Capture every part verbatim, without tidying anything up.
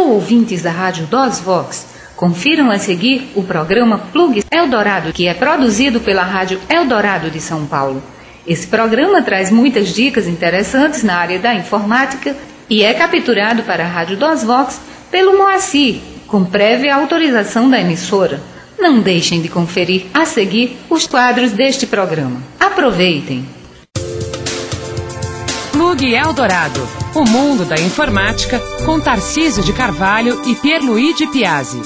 Alô, ouvintes da Rádio DOSVox. Confiram a seguir o programa Plug Eldorado, que é produzido pela Rádio Eldorado de São Paulo. Esse programa traz muitas dicas interessantes na área da informática e é capturado para a Rádio DOSVox pelo Moacir, com prévia autorização da emissora. Não deixem de conferir a seguir os quadros deste programa. Aproveitem! Plug Eldorado, o mundo da informática, com Tarcísio de Carvalho e Pierluigi Piazzi.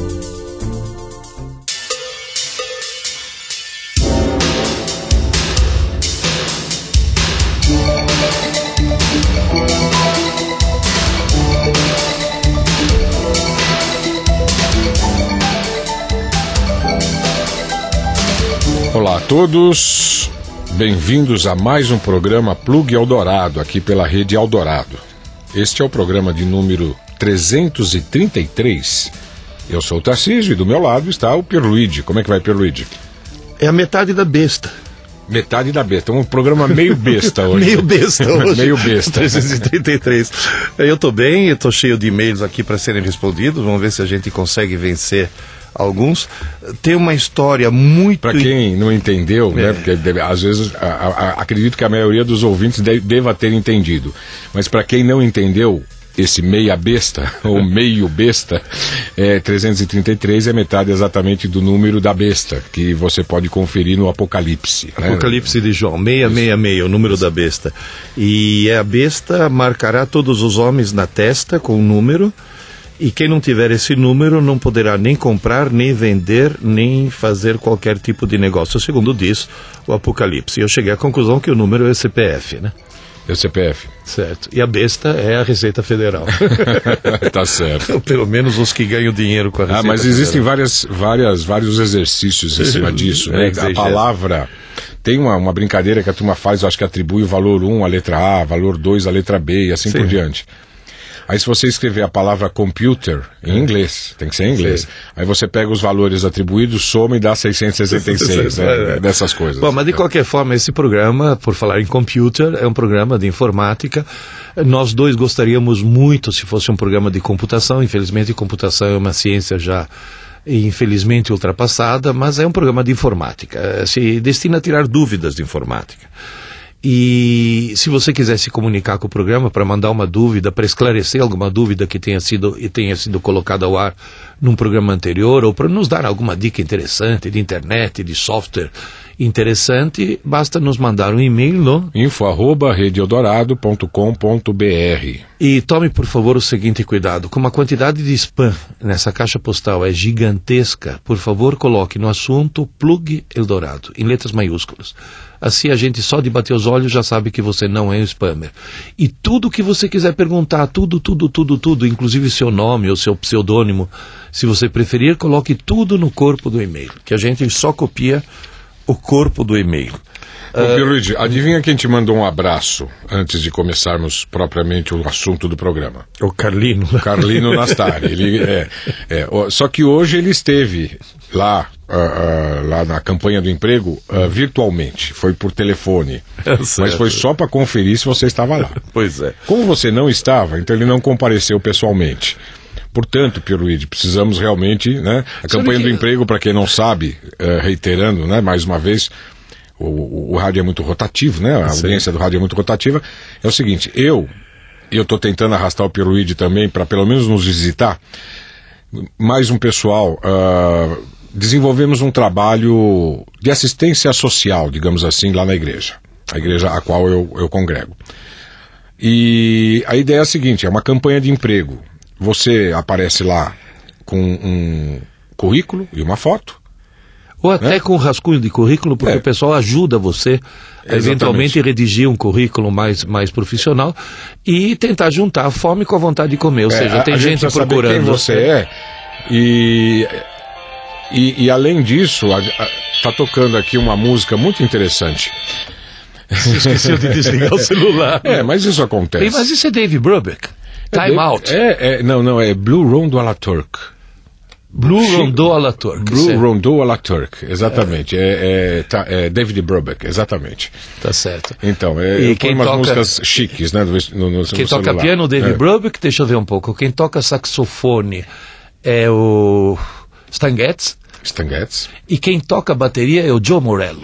Olá a todos, bem-vindos a mais um programa Plug Eldorado, aqui pela Rede Eldorado. Este é o programa de número trezentos e trinta e três. Eu sou o Tarcísio e do meu lado está o Pierluigi. Como é que vai, Pierluigi? É a metade da besta. Metade da besta, um programa meio besta hoje. meio besta hoje. meio besta. trezentos e trinta e três. Eu estou bem, eu estou cheio de e-mails aqui para serem respondidos. Vamos ver se a gente consegue vencer alguns. Tem uma história muito... Para quem não entendeu, é. né, porque deve, às vezes a, a, acredito que a maioria dos ouvintes deve, deva ter entendido, mas para quem não entendeu, esse meia besta, ou meio besta, é, trezentos e trinta e três é metade exatamente do número da besta, que você pode conferir no Apocalipse. Apocalipse né? de João, seiscentos e sessenta e seis, o número da besta. E a besta marcará todos os homens na testa com um número, e quem não tiver esse número não poderá nem comprar, nem vender, nem fazer qualquer tipo de negócio, segundo diz o Apocalipse. E eu cheguei à conclusão que o número é C P F, né? É o C P F. Certo. E a besta é a Receita Federal. Tá certo. Pelo menos os que ganham dinheiro com a Receita Ah, mas Federal. existem várias, várias, vários exercícios em cima disso, né? É, a palavra... Tem uma, uma brincadeira que a turma faz, eu acho que atribui o valor um à letra A, valor dois à letra B e assim Sim. por diante. Aí se você escrever a palavra computer em é. inglês, tem que ser em inglês, Sim. aí você pega os valores atribuídos, soma e dá seiscentos e sessenta e seis, né? é. dessas coisas. Bom, mas de qualquer forma, esse programa, por falar em computer, é um programa de informática. Nós dois gostaríamos muito se fosse um programa de computação. Infelizmente, computação é uma ciência já infelizmente ultrapassada, mas é um programa de informática. Se destina a tirar dúvidas de informática. E se você quiser se comunicar com o programa para mandar uma dúvida, para esclarecer alguma dúvida que tenha sido, e tenha sido colocada ao ar num programa anterior, ou para nos dar alguma dica interessante de internet, de software interessante, basta nos mandar um e-mail no info arroba rede eldorado ponto com ponto b r. E tome, por favor, o seguinte cuidado. Como a quantidade de spam nessa caixa postal é gigantesca, por favor, coloque no assunto Plug Eldorado, em letras maiúsculas. Assim a gente só de bater os olhos já sabe que você não é um spammer. E tudo que você quiser perguntar, tudo, tudo, tudo, tudo, inclusive seu nome ou seu pseudônimo, se você preferir, coloque tudo no corpo do e-mail, que a gente só copia o corpo do e-mail. Ô, uh, Pierluigi, adivinha quem te mandou um abraço antes de começarmos propriamente o assunto do programa? O Carlino. O Carlino Nastari. Ele, é, é, só que hoje ele esteve lá, uh, uh, lá na campanha do emprego uh, virtualmente, foi por telefone. É mas foi só para conferir se você estava lá. Pois é. Como você não estava, então ele não compareceu pessoalmente. Portanto, Pierluigi, precisamos realmente, né? A campanha que... do emprego, para quem não sabe, uh, reiterando, né, mais uma vez, o, o, o rádio é muito rotativo, né? A Sim. audiência do rádio é muito rotativa. É o seguinte, eu, e eu estou tentando arrastar o Pierluigi também para pelo menos nos visitar, mais um pessoal, uh, desenvolvemos um trabalho de assistência social, digamos assim, lá na igreja, a igreja a qual eu, eu congrego. E a ideia é a seguinte, é uma campanha de emprego. Você aparece lá com um currículo e uma foto. Ou até né? com um rascunho de currículo, porque é. o pessoal ajuda você a eventualmente redigir um currículo mais, mais profissional e tentar juntar a fome com a vontade de comer. Ou é, seja, tem gente, gente procurando. Quem você é. E, e, e além disso, está tocando aqui uma música muito interessante. Você esqueceu de desligar o celular. É, mas isso acontece. Mas isso é Dave Brubeck. Time é, Out. É, é, não, não, é Blue Room do Alaturk. Blue Rondeau à la Turque. Blue Rondeau à la Turque, exatamente. É, é, tá, é David Brubeck, exatamente. Tá certo. Então, é, e eu quem umas toca, músicas chiques, né? No, no, no quem celular. toca piano, David é. Brubeck, deixa eu ver um pouco. Quem toca saxofone é o Stan Getz. Stan Getz. E quem toca bateria é o Joe Morello.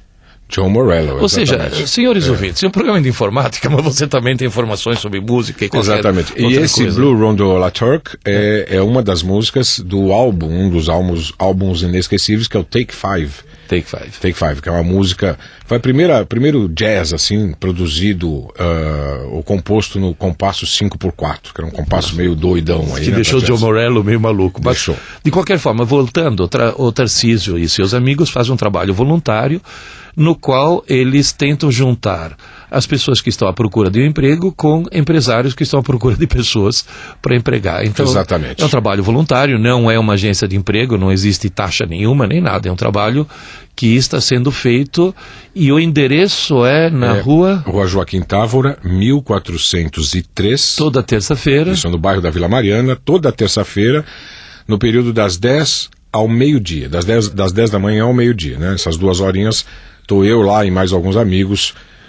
Joe Morello, Ou seja, senhores é. ouvintes, é um programa de informática, mas você também tem informações sobre música e qualquer Exatamente. E esse coisa. Blue Rondeau à la Turque é, é uma das músicas do álbum, um dos álbuns, álbuns inesquecíveis, que é o Take Five. Take Five. Take Five, que é uma música... Foi o primeiro jazz, assim, produzido uh, ou composto no compasso cinco por quatro, que era um compasso meio doidão aí. Que né, deixou o Joe Morello meio maluco. Mas, deixou. De qualquer forma, voltando, o Tarcísio e seus amigos fazem um trabalho voluntário no qual eles tentam juntar as pessoas que estão à procura de um emprego com empresários que estão à procura de pessoas para empregar. Então, exatamente. É um trabalho voluntário, não é uma agência de emprego, não existe taxa nenhuma, nem nada. É um trabalho que está sendo feito e o endereço é na é, rua... Rua Joaquim Távora, mil quatrocentos e três. Toda terça-feira. Isso, no bairro da Vila Mariana, toda terça-feira, no período das dez ao meio-dia, das dez, das dez da manhã ao meio-dia, né? Essas duas horinhas, estou eu lá e mais alguns amigos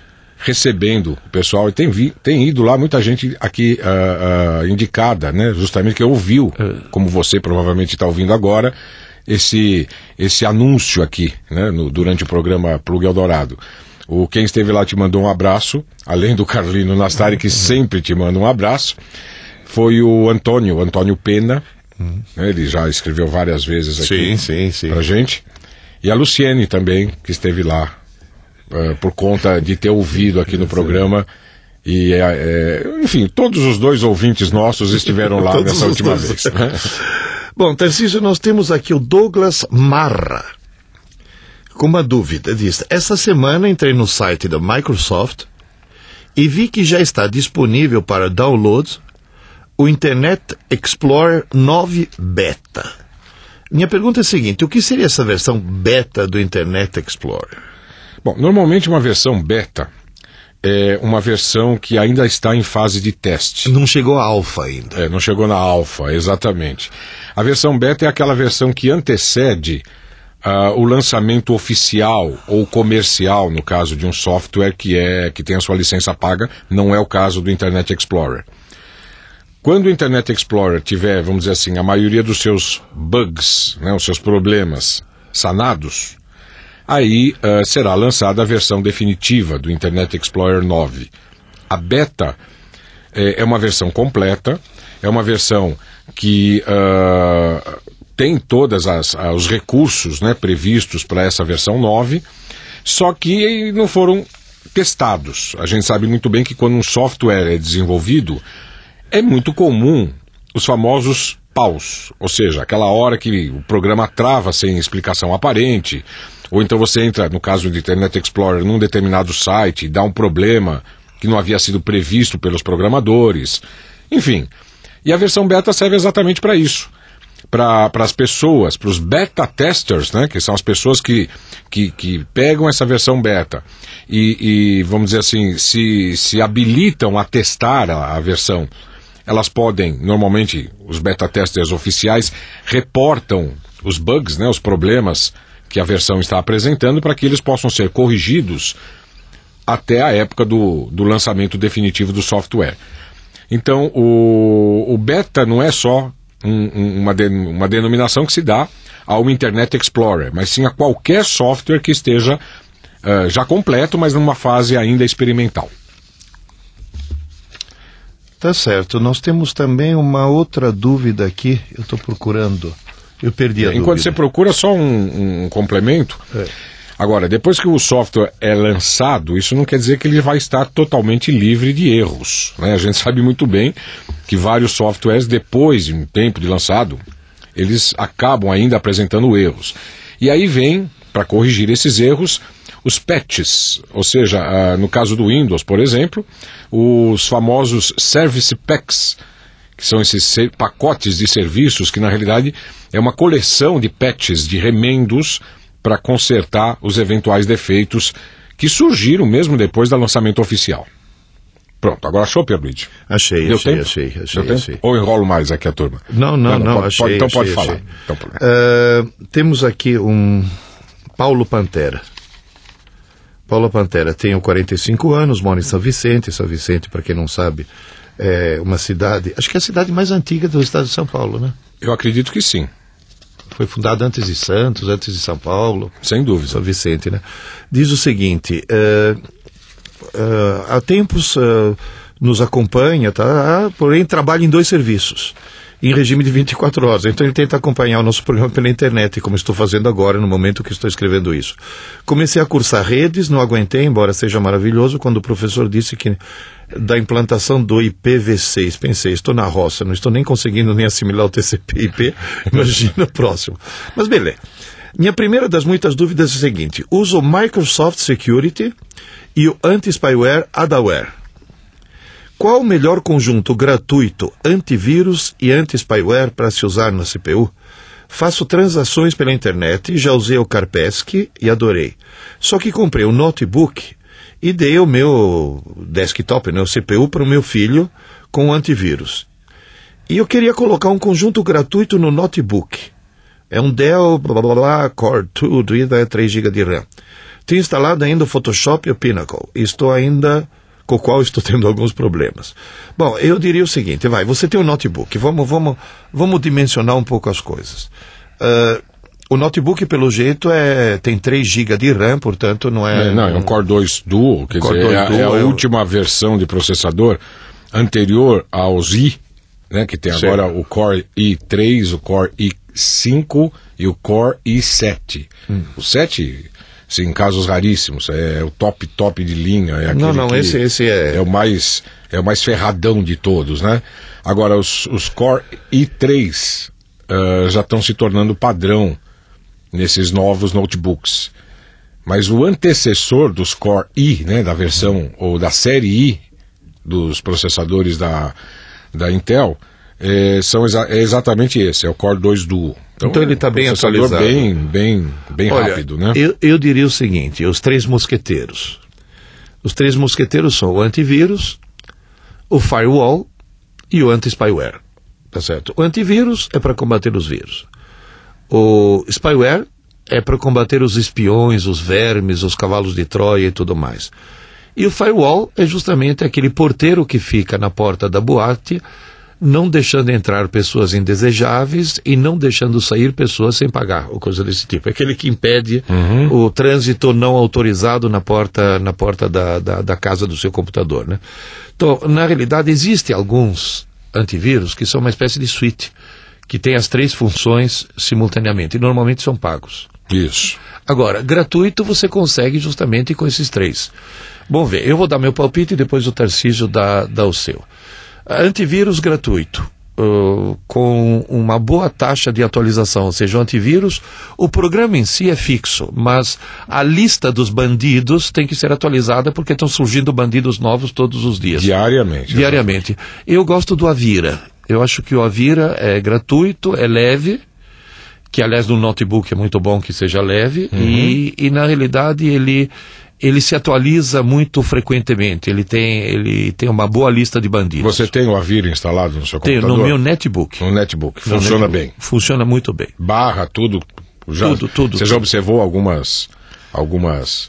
recebendo o pessoal, e tem, vi, tem ido lá muita gente aqui uh, uh, indicada, né? Justamente que ouviu, como você provavelmente está ouvindo agora, esse, esse anúncio aqui, né? No, durante o programa Plug Eldorado. O quem esteve lá te mandou um abraço, além do Carlino Nastari, que sempre te manda um abraço, foi o Antônio, Antônio Pena, hum. né? Ele já escreveu várias vezes aqui sim, sim, sim. pra gente, e a Luciene também, que esteve lá, uh, por conta de ter ouvido aqui no programa, e é, é, enfim, todos os dois ouvintes nossos estiveram lá nessa última vez. Né? Bom, Tarcísio, nós temos aqui o Douglas Marra, com uma dúvida. Diz: essa semana entrei no site da Microsoft e vi que já está disponível para download o Internet Explorer nove Beta. Minha pergunta é a seguinte: o que seria essa versão beta do Internet Explorer? Bom, normalmente uma versão beta é uma versão que ainda está em fase de teste. Não chegou a alfa ainda. É, não chegou na alfa, exatamente. A versão beta é aquela versão que antecede Uh, o lançamento oficial ou comercial, no caso de um software que, é, que tem a sua licença paga, não é o caso do Internet Explorer. Quando o Internet Explorer tiver, vamos dizer assim, a maioria dos seus bugs, né, os seus problemas sanados, aí uh, será lançada a versão definitiva do Internet Explorer nove. A beta é, é uma versão completa, é uma versão que... Uh, tem todos os recursos, né, previstos para essa versão nove, só que não foram testados. A gente sabe muito bem que quando um software é desenvolvido, é muito comum os famosos paus, ou seja, aquela hora que o programa trava sem explicação aparente, ou então você entra, no caso do Internet Explorer, num determinado site e dá um problema que não havia sido previsto pelos programadores, enfim. E a versão beta serve exatamente para isso. Para as pessoas, para os beta testers, né, que são as pessoas que, que, que pegam essa versão beta e, e vamos dizer assim, se, se habilitam a testar a, a versão. Elas podem, normalmente, os beta testers oficiais reportam os bugs, né, os problemas que a versão está apresentando, para que eles possam ser corrigidos até a época do, do lançamento definitivo do software. Então, o, o beta não é só Um, uma, de, uma denominação que se dá ao Internet Explorer, mas sim a qualquer software que esteja uh, já completo, mas numa fase ainda experimental. Tá certo. Nós temos também uma outra dúvida aqui. Eu estou procurando. Eu perdi a Enquanto dúvida. você procura, só um, um complemento. É. Agora, depois que o software é lançado, isso não quer dizer que ele vai estar totalmente livre de erros, né? A gente sabe muito bem que vários softwares, depois de um tempo de lançado, eles acabam ainda apresentando erros. E aí vem, para corrigir esses erros, os patches, ou seja, uh, no caso do Windows, por exemplo, os famosos Service Packs, que são esses pacotes de serviços que, na realidade, é uma coleção de patches, de remendos, para consertar os eventuais defeitos que surgiram mesmo depois do lançamento oficial. Pronto, agora achou, Pierluigi? Achei, Deu achei, tempo? achei, achei, Deu achei. Tempo? Ou enrolo mais aqui a turma? Não, não, não, não pode, achei, pode, Então achei, pode achei. falar. Então, Uh, temos aqui um Paulo Pantera. Paulo Pantera tem quarenta e cinco anos, mora em São Vicente. São Vicente, para quem não sabe, é uma cidade, acho que é a cidade mais antiga do estado de São Paulo, né? eu acredito que sim, Foi fundada antes de Santos, antes de São Paulo. sem dúvida. São Vicente, né? Diz o seguinte, uh, uh, há tempos uh, nos acompanha, tá? Porém trabalha em dois serviços, em regime de vinte e quatro horas. Então ele tenta acompanhar o nosso programa pela internet, como estou fazendo agora, no momento que estou escrevendo isso. Comecei a cursar redes, não aguentei, embora seja maravilhoso, quando o professor disse que da implantação do I P v seis. Pensei, estou na roça, não estou nem conseguindo nem assimilar o T C P I P, imagina o próximo. Mas beleza. Minha primeira das muitas dúvidas é a seguinte: uso o Microsoft Security e o Anti-Spyware Adaware. Qual o melhor conjunto gratuito antivírus e anti-spyware para se usar na C P U? Faço transações pela internet, já usei o Kaspersky e adorei. Só que comprei um notebook e dei o meu desktop, né, o C P U, para o meu filho com antivírus. E eu queria colocar um conjunto gratuito no notebook. É um Dell blá, blá, blá, Core dois, e três gigas de RAM. Tenho instalado ainda o Photoshop e o Pinnacle. E estou ainda... com o qual estou tendo alguns problemas. Bom, eu diria o seguinte, vai, você tem um notebook, vamos, vamos, vamos dimensionar um pouco as coisas. Uh, o notebook, pelo jeito, é, tem três gigas de RAM, portanto não é... É, não, é um Core dois Duo, quer Core dizer, é, dois é a Duo, é o- última versão de processador anterior aos i, né, que tem Sim. agora o Core i três, o Core i cinco e o Core i sete. Hum. O sete... Sim, em casos raríssimos, é o top, top de linha. É aquele Não, não, que esse- esse é- é o mais, é o mais ferradão de todos, né? Agora, os, os Core i três uh, já estão se tornando padrão nesses novos notebooks. Mas o antecessor dos Core i, né, da versão, ou da série i dos processadores da, da Intel, é, são exa- é exatamente esse, é o Core dois Duo. Então ele está é um bem processador atualizado. bem, bem, bem Olha, rápido, né? Eu, eu diria o seguinte, os três mosqueteiros. Os três mosqueteiros são o antivírus, o firewall e o anti-spyware. Tá certo? O antivírus é para combater os vírus. O spyware é para combater os espiões, os vermes, os cavalos de Troia e tudo mais. E o firewall é justamente aquele porteiro que fica na porta da boate, não deixando entrar pessoas indesejáveis e não deixando sair pessoas sem pagar, ou coisa desse tipo. É aquele que impede o trânsito não autorizado na porta, na porta da, da, da casa do seu computador, né? Então, na realidade, existem alguns antivírus que são uma espécie de suíte, que tem as três funções simultaneamente, e normalmente são pagos. Isso. Agora, gratuito você consegue justamente com esses três. Bom, ver, eu vou dar meu palpite e depois o Tarcísio dá, dá o seu. Antivírus gratuito, uh, com uma boa taxa de atualização, ou seja, o antivírus, o programa em si é fixo, mas a lista dos bandidos tem que ser atualizada porque estão surgindo bandidos novos todos os dias. Diariamente. Diariamente. Eu gosto do Avira. Eu acho que o Avira é gratuito, é leve, que aliás no notebook é muito bom que seja leve, uhum. e, e na realidade ele... ele se atualiza muito frequentemente, ele tem, ele tem uma boa lista de bandidos. Você tem o Avira instalado no seu Tenho, computador? no meu netbook. No netbook, No funciona netbook. bem. Funciona muito bem. Barra, tudo. Já, Tudo, tudo, Você já tudo. observou algumas, algumas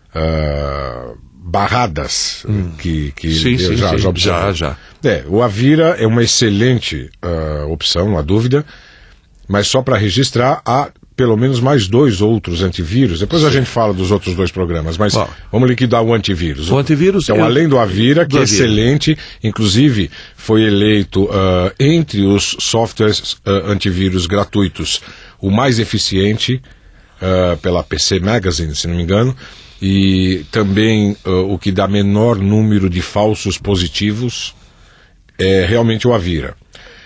uh, barradas hum. que, que sim, sim, já, sim. já observou? Já, já. É, o Avira é uma excelente uh, opção, não há dúvida, mas só para registrar há pelo menos mais dois outros antivírus. Depois Sim. a gente fala dos outros dois programas, mas Bom, vamos liquidar o antivírus. O antivírus... Então, eu... além do Avira, que do é Avira. excelente, inclusive foi eleito uh, entre os softwares uh, antivírus gratuitos o mais eficiente uh, pela P C Magazine, se não me engano, e também uh, o que dá menor número de falsos positivos é realmente o Avira.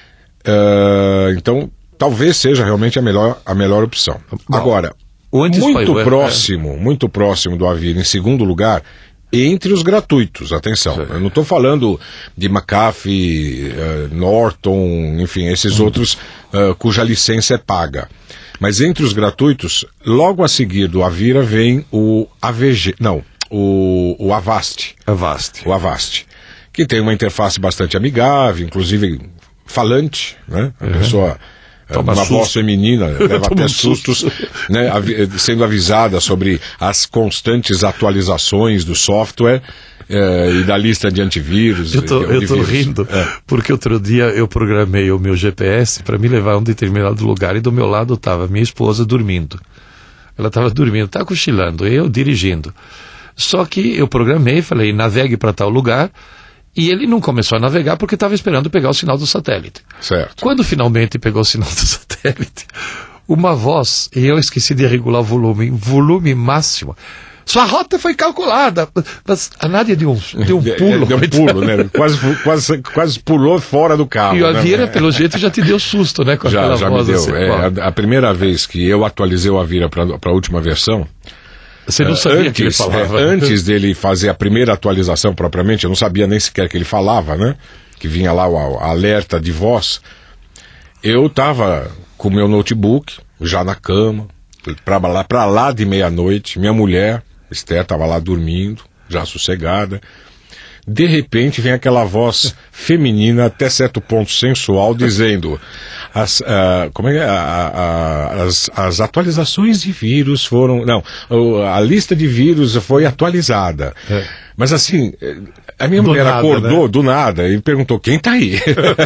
Uh, então, talvez seja realmente a melhor, a melhor opção. Bom, agora, muito próximo, é... muito próximo do Avira, em segundo lugar, entre os gratuitos, atenção. Sim. Eu não estou falando de McAfee, uh, Norton, enfim, esses hum. outros uh, cuja licença é paga. Mas entre os gratuitos, logo a seguir do Avira vem o A V G, não, o, o Avast. Avast. O Avast, que tem uma interface bastante amigável, inclusive falante, né? A uhum. pessoa, Toma uma susto. voz feminina, leva até sustos, né? Avi- sendo avisada sobre as constantes atualizações do software eh, e da lista de antivírus. Eu tô, eu tô rindo, é. porque outro dia eu programei o meu G P S para me levar a um determinado lugar e do meu lado estava minha esposa dormindo. Ela estava dormindo, estava cochilando, eu dirigindo. Só que eu programei, falei, navegue para tal lugar, e ele não começou a navegar porque estava esperando pegar o sinal do satélite. Certo. Quando finalmente pegou o sinal do satélite, uma voz, e eu esqueci de regular o volume, volume máximo. Sua rota foi calculada. Mas a Nádia deu um, deu um pulo. Deu um pulo, né? Quase, quase, quase pulou fora do carro. E a né? Vira, pelo jeito, já te deu susto, né? Com já, aquela já voz me deu. assim, É, a, a primeira vez que eu atualizei o Avira para a última versão, você não sabia antes, que ele falava. É, antes dele fazer a primeira atualização propriamente, eu não sabia nem sequer que ele falava, né? Que vinha lá o, o alerta de voz. Eu estava com o meu notebook, já na cama, para lá, pra lá de meia-noite, minha mulher, Esther, estava lá dormindo, já sossegada. De repente vem aquela voz feminina, até certo ponto sensual, dizendo as, uh, como é que é? A, a, as, as atualizações de vírus foram... Não, a lista de vírus foi atualizada. É. Mas assim, a minha do mulher nada, acordou né? do nada e perguntou, quem tá aí?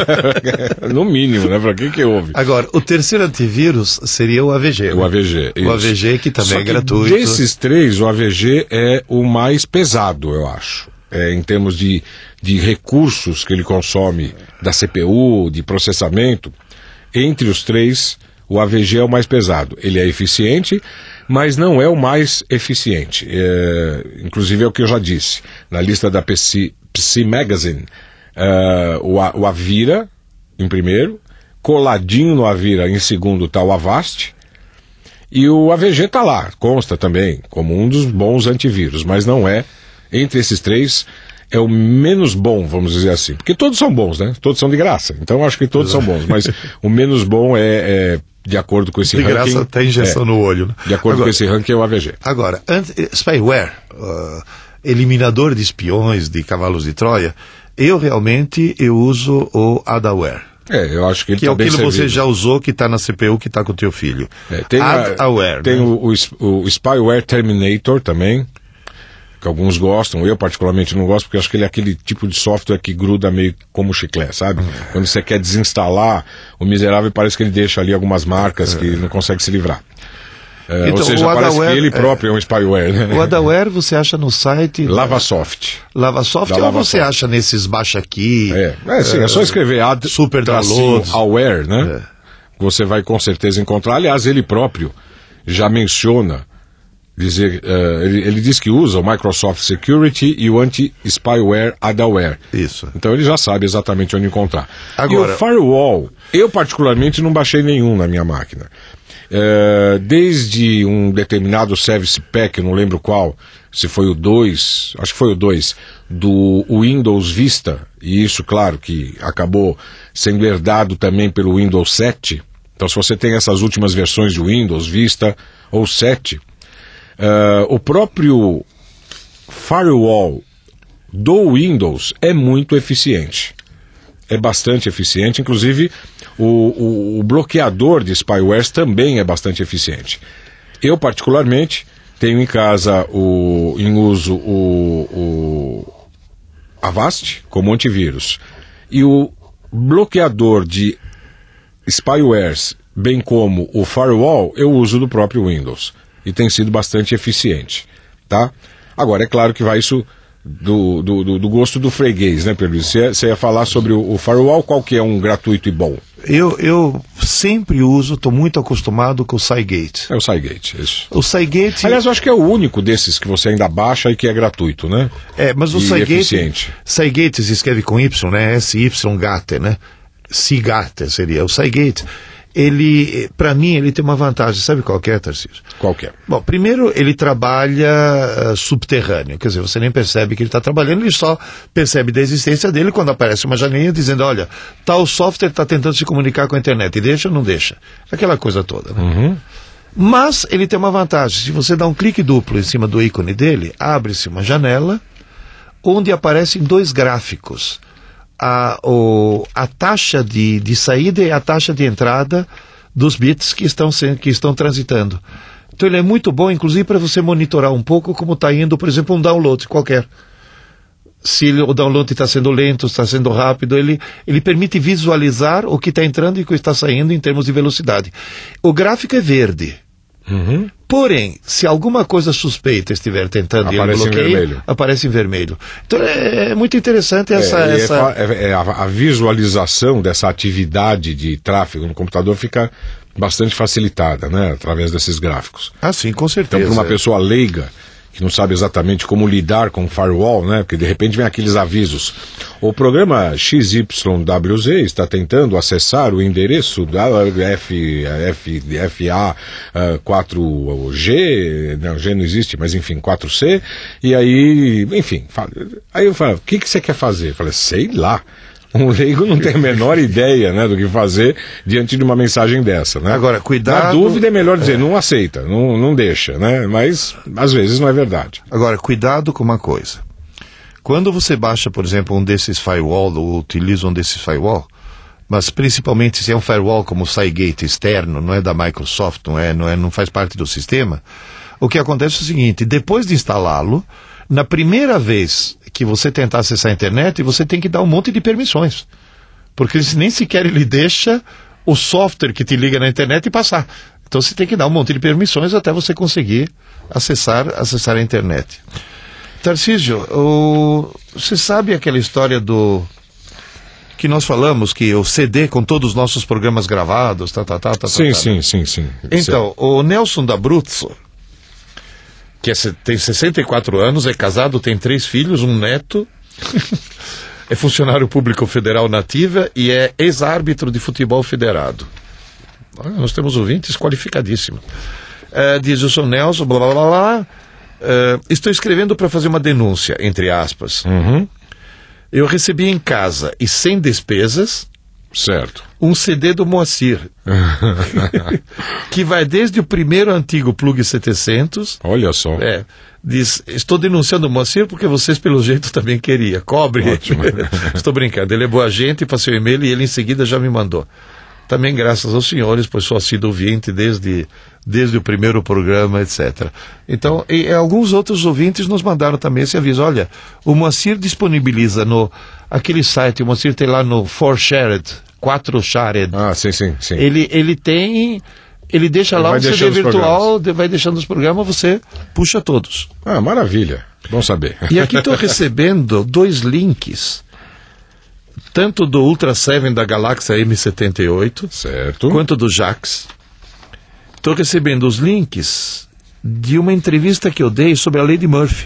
No mínimo, né? Pra que que houve? Agora, o terceiro antivírus seria o A V G. O né? A V G, isso. O A V G que também Só é que gratuito. Desses três, o A V G é o mais pesado, eu acho. É, em termos de, de recursos que ele consome da C P U, de processamento, entre os três, o A V G é o mais pesado. Ele é eficiente, mas não é o mais eficiente. É, inclusive é o que eu já disse. Na lista da P C, P C Magazine, é, o, o Avira, em primeiro, coladinho no Avira, em segundo, está o Avast, e o A V G está lá, consta também, como um dos bons antivírus, mas não é. Entre esses três, é o menos bom, vamos dizer assim. Porque todos são bons, né? Todos são de graça. Então, acho que todos são bons. Mas o menos bom é, é de acordo com esse de ranking... De graça até injeção é, no olho. Né? De acordo agora, com esse ranking, é o A V G. Agora, spyware, uh, eliminador de espiões, de cavalos de Troia, eu realmente eu uso o Adaware. É, eu acho que ele que tá é bem aquilo que servido. você já usou, que está na C P U, que está com o teu filho. É, tem Adaware. Tem né? o, o, o Spyware Terminator também, que alguns gostam, eu particularmente não gosto, porque acho que ele é aquele tipo de software que gruda meio como chiclete, sabe? Uhum. Quando você quer desinstalar, o miserável parece que ele deixa ali algumas marcas uhum. que não consegue se livrar. É, então, ou seja, parece Adaware, que ele próprio é, é um spyware. Né? O Adaware você acha no site... Lavasoft. Lavasoft ou Lavasoft. Você acha nesses baixa aqui... É, é, sim, é, é só escrever ad, super downloads, aware, né? É. Você vai com certeza encontrar. Aliás, ele próprio já menciona... Dizer, uh, ele, ele diz que usa o Microsoft Security e o Anti-Spyware Adaware. Isso. Então ele já sabe exatamente onde encontrar. Agora, e o Firewall, eu particularmente não baixei nenhum na minha máquina. Uh, desde um determinado Service Pack, eu não lembro qual, se foi o dois, acho que foi o dois, do Windows Vista, e isso, claro, que acabou sendo herdado também pelo Windows sete. Então se você tem essas últimas versões de Windows Vista ou sete... Uh, o próprio firewall do Windows é muito eficiente. É bastante eficiente. Inclusive, o, o, o bloqueador de spywares também é bastante eficiente. Eu, particularmente, tenho em casa o, em uso o, o Avast como antivírus. E o bloqueador de spywares, bem como o firewall, eu uso do próprio Windows. E tem sido bastante eficiente, tá? Agora, é claro que vai isso do, do, do gosto do freguês, né, Pedro? Você, você ia falar sobre o, o firewall, qual que é um gratuito e bom? Eu, eu sempre uso, estou muito acostumado com o Cygate. É o Cygate, isso. O Cygate... Aliás, eu acho que é o único desses que você ainda baixa e que é gratuito, né? É, mas o e Cygate... eficiente. Cygate se escreve com Y, né? S Y Gate, né? Cygate seria. O Cygate... Ele, para mim, ele tem uma vantagem. Sabe qual que é, Tarcísio? Qual que é? Bom, primeiro, ele trabalha uh, subterrâneo. Quer dizer, você nem percebe que ele está trabalhando, ele só percebe da existência dele quando aparece uma janelinha dizendo, olha, tal software está tentando se comunicar com a internet. E deixa ou não deixa? Aquela coisa toda, né? Uhum. Mas ele tem uma vantagem. Se você dá um clique duplo em cima do ícone dele, abre-se uma janela onde aparecem dois gráficos. A, o, a taxa de, de saída e a taxa de entrada dos bits que estão, que estão transitando. Então ele é muito bom, inclusive, para você monitorar um pouco como está indo, por exemplo, um download qualquer. Se o download está sendo lento, está sendo rápido, ele, ele permite visualizar o que está entrando e o que está saindo em termos de velocidade. O gráfico é verde. Uhum. Porém, se alguma coisa suspeita estiver tentando ir no bloqueio, em vermelho. aparece em vermelho. Então é, é muito interessante essa... É, essa... é, é a, a visualização dessa atividade de tráfego no computador fica bastante facilitada, né, através desses gráficos. Ah, sim, com certeza. Então, para uma pessoa leiga, que não sabe exatamente como lidar com o firewall, né? Porque de repente vem aqueles avisos. O programa X Y W Z está tentando acessar o endereço da F, F, F A quatro G, não, G não existe, mas enfim, quatro C, e aí, enfim, aí eu falo, o que, que você quer fazer? Eu falei, sei lá. Um leigo não tem a menor ideia, né, do que fazer diante de uma mensagem dessa, né? Agora, cuidado... Na dúvida é melhor dizer, é. não aceita, não, não deixa, né? Mas, às vezes, não é verdade. Agora, cuidado com uma coisa. Quando você baixa, por exemplo, um desses firewall, ou utiliza um desses firewall, mas principalmente se é um firewall como o SciGate externo, não é da Microsoft, não, é, não, é, não faz parte do sistema, o que acontece é o seguinte, depois de instalá-lo, na primeira vez que você tentar acessar a internet, você tem que dar um monte de permissões. Porque nem sequer ele deixa o software que te liga na internet passar. Então você tem que dar um monte de permissões até você conseguir acessar, acessar a internet. Tarcísio, o... você sabe aquela história do... que nós falamos, que o C D com todos os nossos programas gravados, tá, tá, tá, tá, sim, tá, sim, tá. sim, sim. Então, o Nelson D'Abruzzo, que é, tem sessenta e quatro anos, é casado, tem três filhos, um neto, é funcionário público federal na ativa e é ex-árbitro de futebol federado. Nós temos ouvintes qualificadíssimos. É, diz o seu Nelson, blá blá blá, blá é, estou escrevendo para fazer uma denúncia, entre aspas. Uhum. Eu recebi em casa e sem despesas... Certo. Um C D do Moacir, que vai desde o primeiro antigo Plug setecentos. Olha só. É, diz, estou denunciando o Moacir porque vocês pelo jeito também queriam. Cobre. Ótimo. Estou brincando. Ele é boa gente, passei o e-mail e ele em seguida já me mandou. Também graças aos senhores, pois sou assíduo ouvinte desde, desde o primeiro programa, etcétera. Então, e, e alguns outros ouvintes nos mandaram também esse aviso. Olha, o Moacir disponibiliza no aquele site, o Moacir tem lá no four shared, quatro shared. Ah, sim, sim, sim. Ele, ele tem, ele deixa ele lá um C D virtual, vai deixando os programas, você puxa todos. Ah, maravilha. Bom saber. E aqui estou recebendo dois links, tanto do Ultra sete da Galáxia M setenta e oito, certo, quanto do Jax. Estou recebendo os links de uma entrevista que eu dei sobre a lei de Murphy.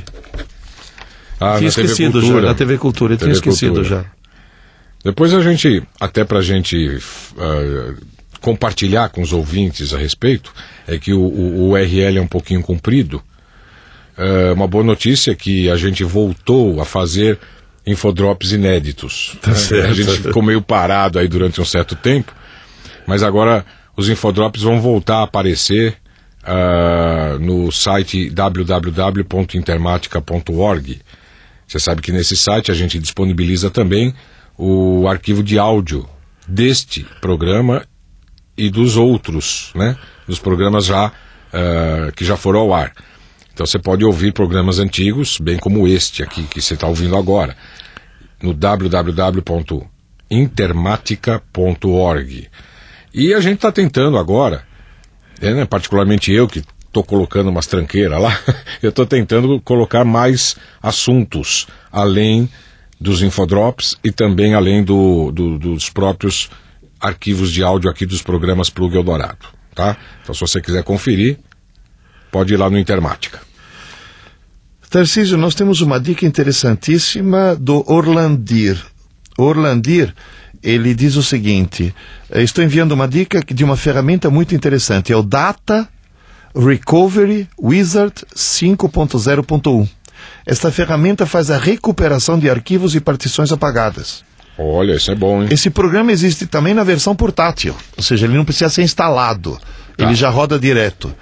Ah, tinha na esquecido T V Cultura. já, na T V Cultura, eu T V tinha esquecido Cultura. já. Depois a gente, até para a gente uh, compartilhar com os ouvintes a respeito, é que o, o, o U R L é um pouquinho comprido. Uh, uma boa notícia é que a gente voltou a fazer infodrops inéditos. Tá certo. A gente ficou meio parado aí durante um certo tempo, mas agora os infodrops vão voltar a aparecer uh, no site w w w ponto intermatica ponto org. Você sabe que nesse site a gente disponibiliza também o arquivo de áudio deste programa e dos outros, né? Dos programas já uh, que já foram ao ar. Então você pode ouvir programas antigos, bem como este aqui que você está ouvindo agora, no w w w ponto intermatica ponto org. E a gente está tentando agora, é, né, particularmente eu que estou colocando umas tranqueiras lá, eu estou tentando colocar mais assuntos, além dos infodrops e também além do, do, dos próprios arquivos de áudio aqui dos programas Plug Eldorado, tá? Então se você quiser conferir, pode ir lá no Intermática. Tarcísio, nós temos uma dica interessantíssima do Orlandir. Orlandir, ele diz o seguinte, estou enviando uma dica de uma ferramenta muito interessante, é o Data Recovery Wizard cinco ponto zero ponto um. Esta ferramenta faz a recuperação de arquivos e partições apagadas. Olha, isso é bom, hein? Esse programa existe também na versão portátil, ou seja, ele não precisa ser instalado, tá. Ele já roda direto.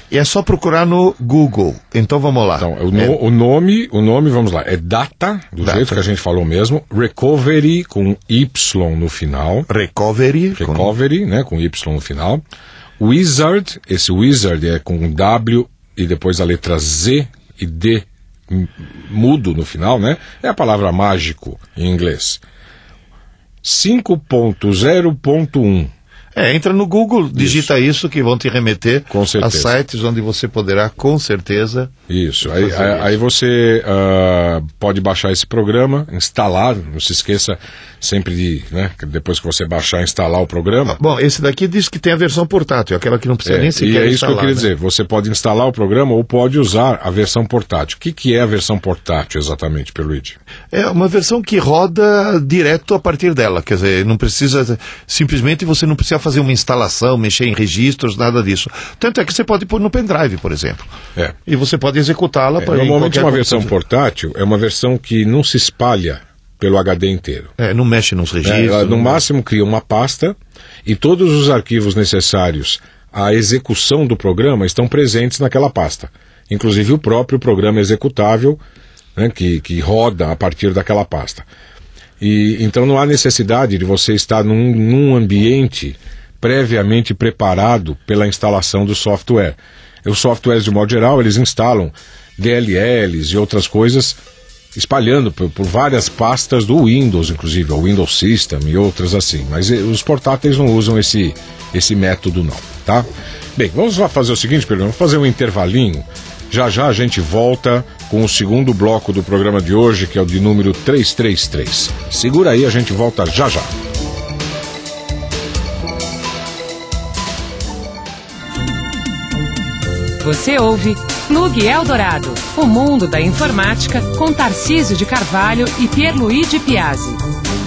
E é só procurar no Google. Então vamos lá. Então, o, no, é... o nome, o nome, vamos lá, é Data, do Data. jeito que a gente falou mesmo, Recovery com Y no final. Recovery. Recovery, com... né, com Y no final. Wizard, esse Wizard é com W e depois a letra Z e D mudo no final, né? É a palavra mágico em inglês. cinco ponto zero ponto um. É, entra no Google, digita isso, isso que vão te remeter a sites onde você poderá, com certeza... Isso, aí, aí, aí você uh, pode baixar esse programa, instalar, não se esqueça sempre de, né, depois que você baixar, instalar o programa. Bom, esse daqui diz que tem a versão portátil, aquela que não precisa é, nem sequer instalar. E é isso instalar, que eu queria né? dizer, você pode instalar o programa ou pode usar a versão portátil. O que, que é a versão portátil exatamente, Pierluigi? É uma versão que roda direto a partir dela, quer dizer, não precisa, simplesmente você não precisa fazer uma instalação, mexer em registros, nada disso. Tanto é que você pode pôr no pendrive, por exemplo. É. E você pode executá-la É, para normalmente uma qualquer... versão portátil é uma versão que não se espalha pelo H D inteiro. É, não mexe nos registros. É, ela, no não... máximo cria uma pasta e todos os arquivos necessários à execução do programa estão presentes naquela pasta. Inclusive o próprio programa executável, né, que, que roda a partir daquela pasta. E, então não há necessidade de você estar num, num ambiente previamente preparado pela instalação do software. Os softwares, de modo geral, eles instalam D L Ls e outras coisas, espalhando por, por várias pastas do Windows, inclusive, o Windows System e outras assim. Mas os portáteis não usam esse, esse método não, tá? Bem, vamos lá fazer o seguinte, Pedro, vamos fazer um intervalinho. Já já a gente volta com o segundo bloco do programa de hoje, que é o de número trezentos e trinta e três. Segura aí, a gente volta já já. Você ouve Plug Eldorado, o mundo da informática, com Tarcísio de Carvalho e Pierluigi Piazzi.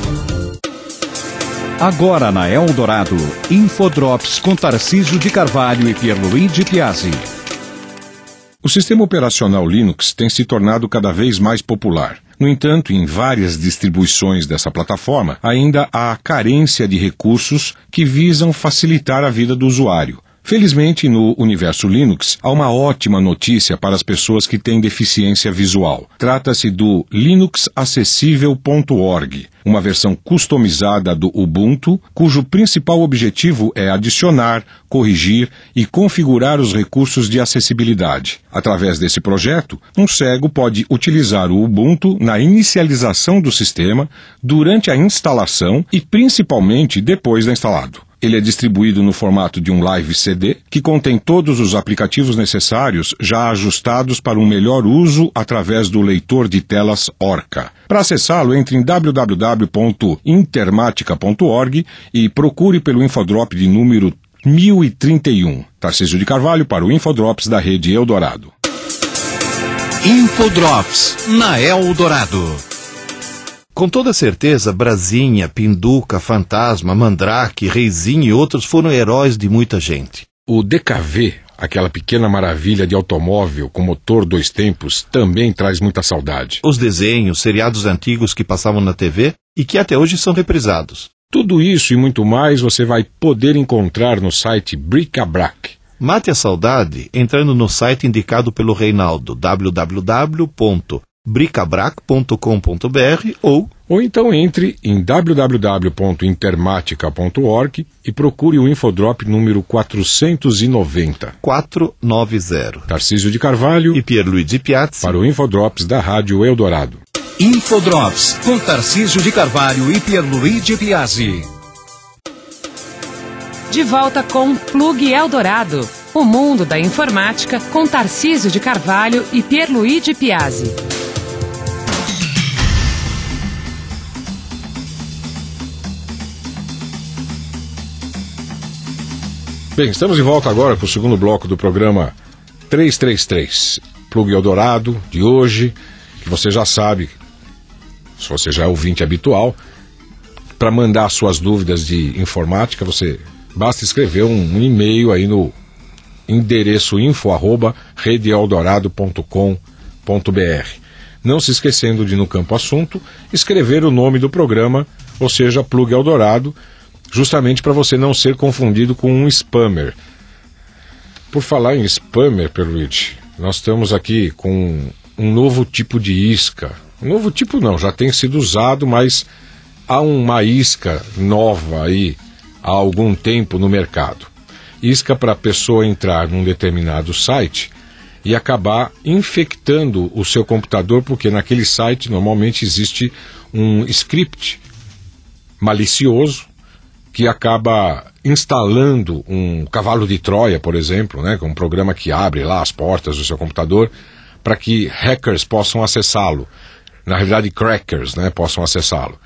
Agora na Eldorado, Infodrops com Tarcísio de Carvalho e Pierluigi Piazzi. O sistema operacional Linux tem se tornado cada vez mais popular. No entanto, em várias distribuições dessa plataforma, ainda há carência de recursos que visam facilitar a vida do usuário. Felizmente, no universo Linux, há uma ótima notícia para as pessoas que têm deficiência visual. Trata-se do linux acessível ponto org, uma versão customizada do Ubuntu, cujo principal objetivo é adicionar, corrigir e configurar os recursos de acessibilidade. Através desse projeto, um cego pode utilizar o Ubuntu na inicialização do sistema, durante a instalação e principalmente depois da instalado. Ele é distribuído no formato de um Live C D, que contém todos os aplicativos necessários já ajustados para um melhor uso através do leitor de telas Orca. Para acessá-lo, entre em w w w ponto intermatica ponto org e procure pelo Infodrop de número mil e trinta e um. Tarcísio de Carvalho para o Infodrops da Rede Eldorado. Infodrops na Eldorado. Com toda certeza, Brasinha, Pinduca, Fantasma, Mandrake, Reizinho e outros foram heróis de muita gente. O D K V, aquela pequena maravilha de automóvel com motor dois tempos, também traz muita saudade. Os desenhos, seriados antigos que passavam na T V e que até hoje são reprisados. Tudo isso e muito mais você vai poder encontrar no site Bric-a-Brac. Mate a saudade entrando no site indicado pelo Reinaldo, w w w ponto bricabrac ponto com ponto b r ou... Ou então entre em w w w ponto intermatica ponto org e procure o Infodrop número quatrocentos e noventa. quatrocentos e noventa. Tarcísio de Carvalho e Pierluigi Piazzi para o Infodrops da Rádio Eldorado. Infodrops com Tarcísio de Carvalho e Pierluigi Piazzi. De volta com Plug Eldorado, o mundo da informática, com Tarcísio de Carvalho e Pierluigi Piazzi. Bem, estamos de volta agora para o segundo bloco do programa trezentos e trinta e três, Plug Eldorado de hoje, que você já sabe, se você já é ouvinte habitual, para mandar suas dúvidas de informática, você basta escrever um, um e-mail aí no endereço info arroba rede eldorado ponto com ponto b r. Não se esquecendo de, no campo assunto, escrever o nome do programa, ou seja, Plug Eldorado, justamente para você não ser confundido com um spammer. Por falar em spammer, Pierluigi, nós estamos aqui com um novo tipo de isca. Um novo tipo não, já tem sido usado, mas há uma isca nova aí há algum tempo no mercado. Isca para a pessoa entrar num determinado site e acabar infectando o seu computador, porque naquele site normalmente existe um script malicioso que acaba instalando um cavalo de Troia, por exemplo, né, um programa que abre lá as portas do seu computador para que hackers possam acessá-lo. Na realidade, crackers, né, possam acessá-lo.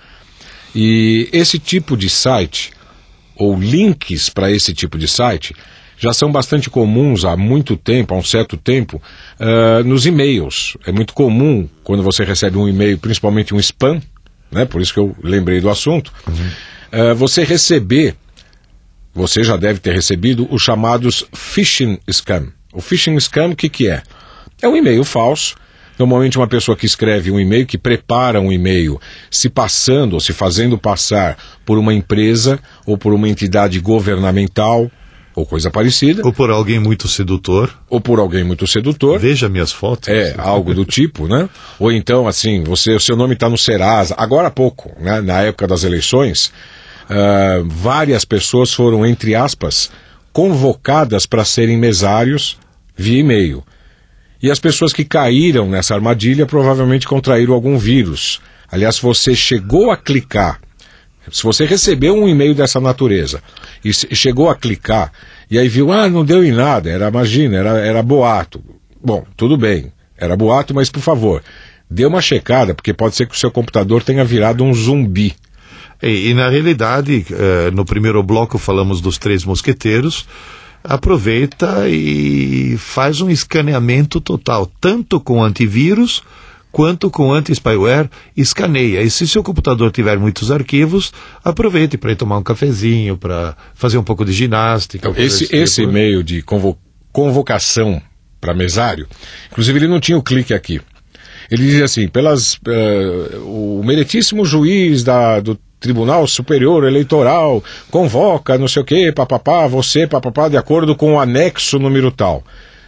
E esse tipo de site, ou links para esse tipo de site, já são bastante comuns há muito tempo, há um certo tempo, uh, nos e-mails. É muito comum, quando você recebe um e-mail, principalmente um spam, né, por isso que eu lembrei do assunto, uhum. uh, você receber, você já deve ter recebido os chamados phishing scam. O phishing scam, o que, que é? É um e-mail falso. Normalmente uma pessoa que escreve um e-mail, que prepara um e-mail, se passando ou se fazendo passar por uma empresa ou por uma entidade governamental ou coisa parecida. Ou por alguém muito sedutor. Ou por alguém muito sedutor. Veja minhas fotos. É, algo do tipo, né? Ou então, assim, você, o seu nome está no Serasa. Agora há pouco, né, na época das eleições, uh, várias pessoas foram, entre aspas, convocadas para serem mesários via e-mail. E as pessoas que caíram nessa armadilha provavelmente contraíram algum vírus. Aliás, se você chegou a clicar, se você recebeu um e-mail dessa natureza e chegou a clicar e aí viu, ah, não deu em nada, era, imagina, era, era boato. Bom, tudo bem, era boato, mas por favor, dê uma checada, porque pode ser que o seu computador tenha virado um zumbi. E, e na realidade, eh, no primeiro bloco falamos dos três mosqueteiros. Aproveita e faz um escaneamento total, tanto com antivírus quanto com anti-spyware, escaneia. E se seu computador tiver muitos arquivos, aproveite para ir tomar um cafezinho, para fazer um pouco de ginástica. Então, esse, tipo. esse e-mail de convo convocação para mesário, inclusive ele não tinha o clique aqui. Ele dizia assim, pelas, uh, o meritíssimo juiz da, do Tribunal Superior Eleitoral convoca, não sei o que, papapá, você, papapá, de acordo com o anexo número tal.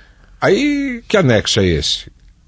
Aí, que anexo é esse?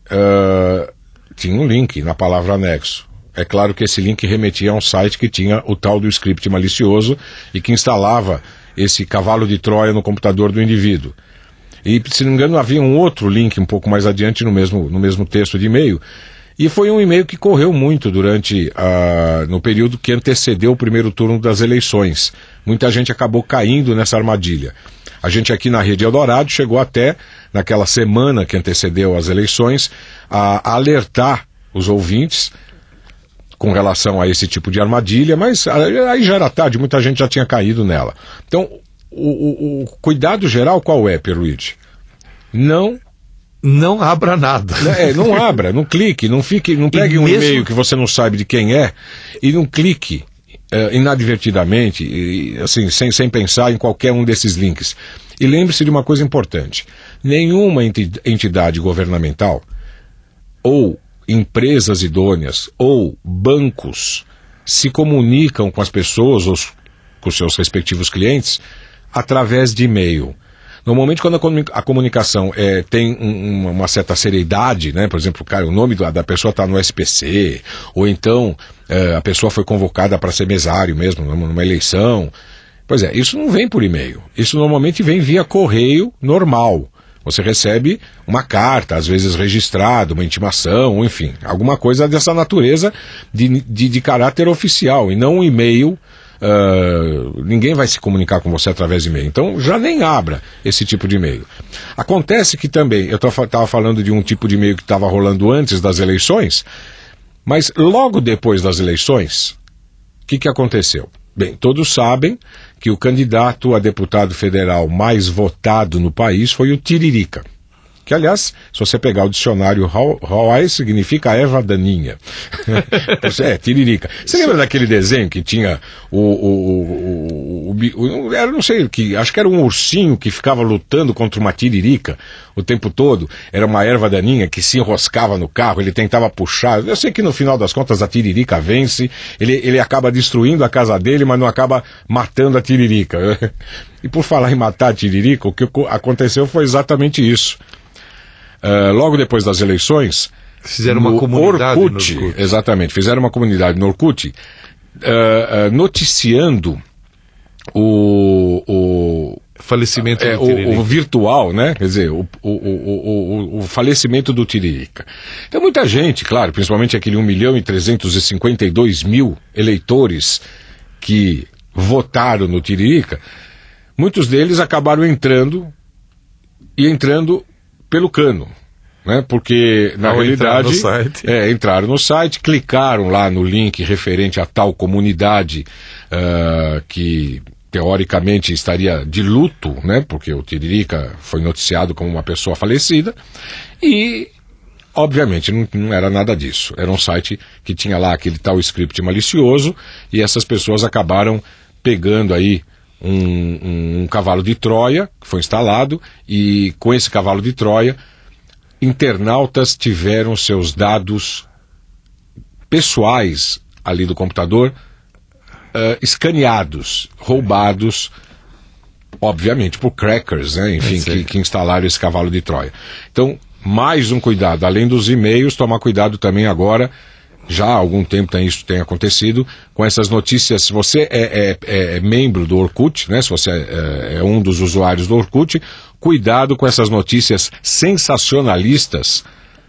Uh, tinha um link na palavra anexo. É claro que esse link remetia a um site que tinha o tal do script malicioso e que instalava esse cavalo de Troia no computador do indivíduo. E, se não me engano, havia um outro link um pouco mais adiante no mesmo, no mesmo texto de e-mail. E foi um e-mail que correu muito durante, uh, no período que antecedeu o primeiro turno das eleições. Muita gente acabou caindo nessa armadilha. A gente aqui na Rede Eldorado chegou até, naquela semana que antecedeu as eleições, a, a alertar os ouvintes com relação a esse tipo de armadilha, mas aí já era tarde, muita gente já tinha caído nela. Então, o, o, o cuidado geral qual é, Pierluigi? Não... Não abra nada. É, não abra, não clique, não fique, não pegue e um mesmo... e-mail que você não sabe de quem é e não clique uh, inadvertidamente, e, assim, sem, sem pensar em qualquer um desses links. E lembre-se de uma coisa importante: nenhuma entidade governamental ou empresas idôneas ou bancos se comunicam com as pessoas ou com os seus respectivos clientes através de e-mail. Normalmente, quando a comunicação é, tem um, uma certa seriedade, né? Por exemplo, cara, o nome da pessoa está no S P C, ou então é, a pessoa foi convocada para ser mesário mesmo, numa eleição. Pois é, isso não vem por e-mail. Isso normalmente vem via correio normal. Você recebe uma carta, às vezes registrada, uma intimação, enfim, alguma coisa dessa natureza de, de, de caráter oficial, e não um e-mail. Uh, ninguém vai se comunicar com você através de e-mail. Então já nem abra esse tipo de e-mail. Acontece que também, eu estava falando de um tipo de e-mail que estava rolando antes das eleições, mas logo depois das eleições, o que, que aconteceu? Bem, todos sabem que o candidato a deputado federal mais votado no país foi o Tiririca. Que, aliás, se você pegar o dicionário Hawaii, significa erva daninha. É, tiririca. Você lembra daquele desenho que tinha o... o, o, o, o era, não sei, que, acho que era um ursinho que ficava lutando contra uma tiririca o tempo todo. Era uma erva daninha que se enroscava no carro, ele tentava puxar. Eu sei que no final das contas a tiririca vence, ele, ele acaba destruindo a casa dele, mas não acaba matando a tiririca. E por falar em matar a tiririca, o que aconteceu foi exatamente isso. Uh, logo depois das eleições, fizeram uma comunidade Orkut, no Orkut. Exatamente, fizeram uma comunidade no Orkut, uh, uh, noticiando o, o falecimento é, do Tiririca. O, o virtual, né? Quer dizer, o, o, o, o, o falecimento do Tiririca. Então muita gente, claro, principalmente aquele um milhão e trezentos e cinquenta e dois mil eleitores que votaram no Tiririca, muitos deles acabaram entrando e entrando pelo cano, né? Porque na Ao realidade entrar no site. É, entraram no site, clicaram lá no link referente a tal comunidade uh, que teoricamente estaria de luto, né? Porque o Tiririca foi noticiado como uma pessoa falecida e obviamente não, não era nada disso. Era um site que tinha lá aquele tal script malicioso e essas pessoas acabaram pegando aí Um, um, um cavalo de Troia que foi instalado e com esse cavalo de Troia internautas tiveram seus dados pessoais ali do computador uh, escaneados, roubados obviamente por crackers, né? Enfim, que, que instalaram esse cavalo de Troia. Então, mais um cuidado, além dos e-mails, tomar cuidado também agora. Já há algum tempo tem, isso tem acontecido com essas notícias. Se você é, é, é membro do Orkut, né, se você é, é um dos usuários do Orkut, cuidado com essas notícias sensacionalistas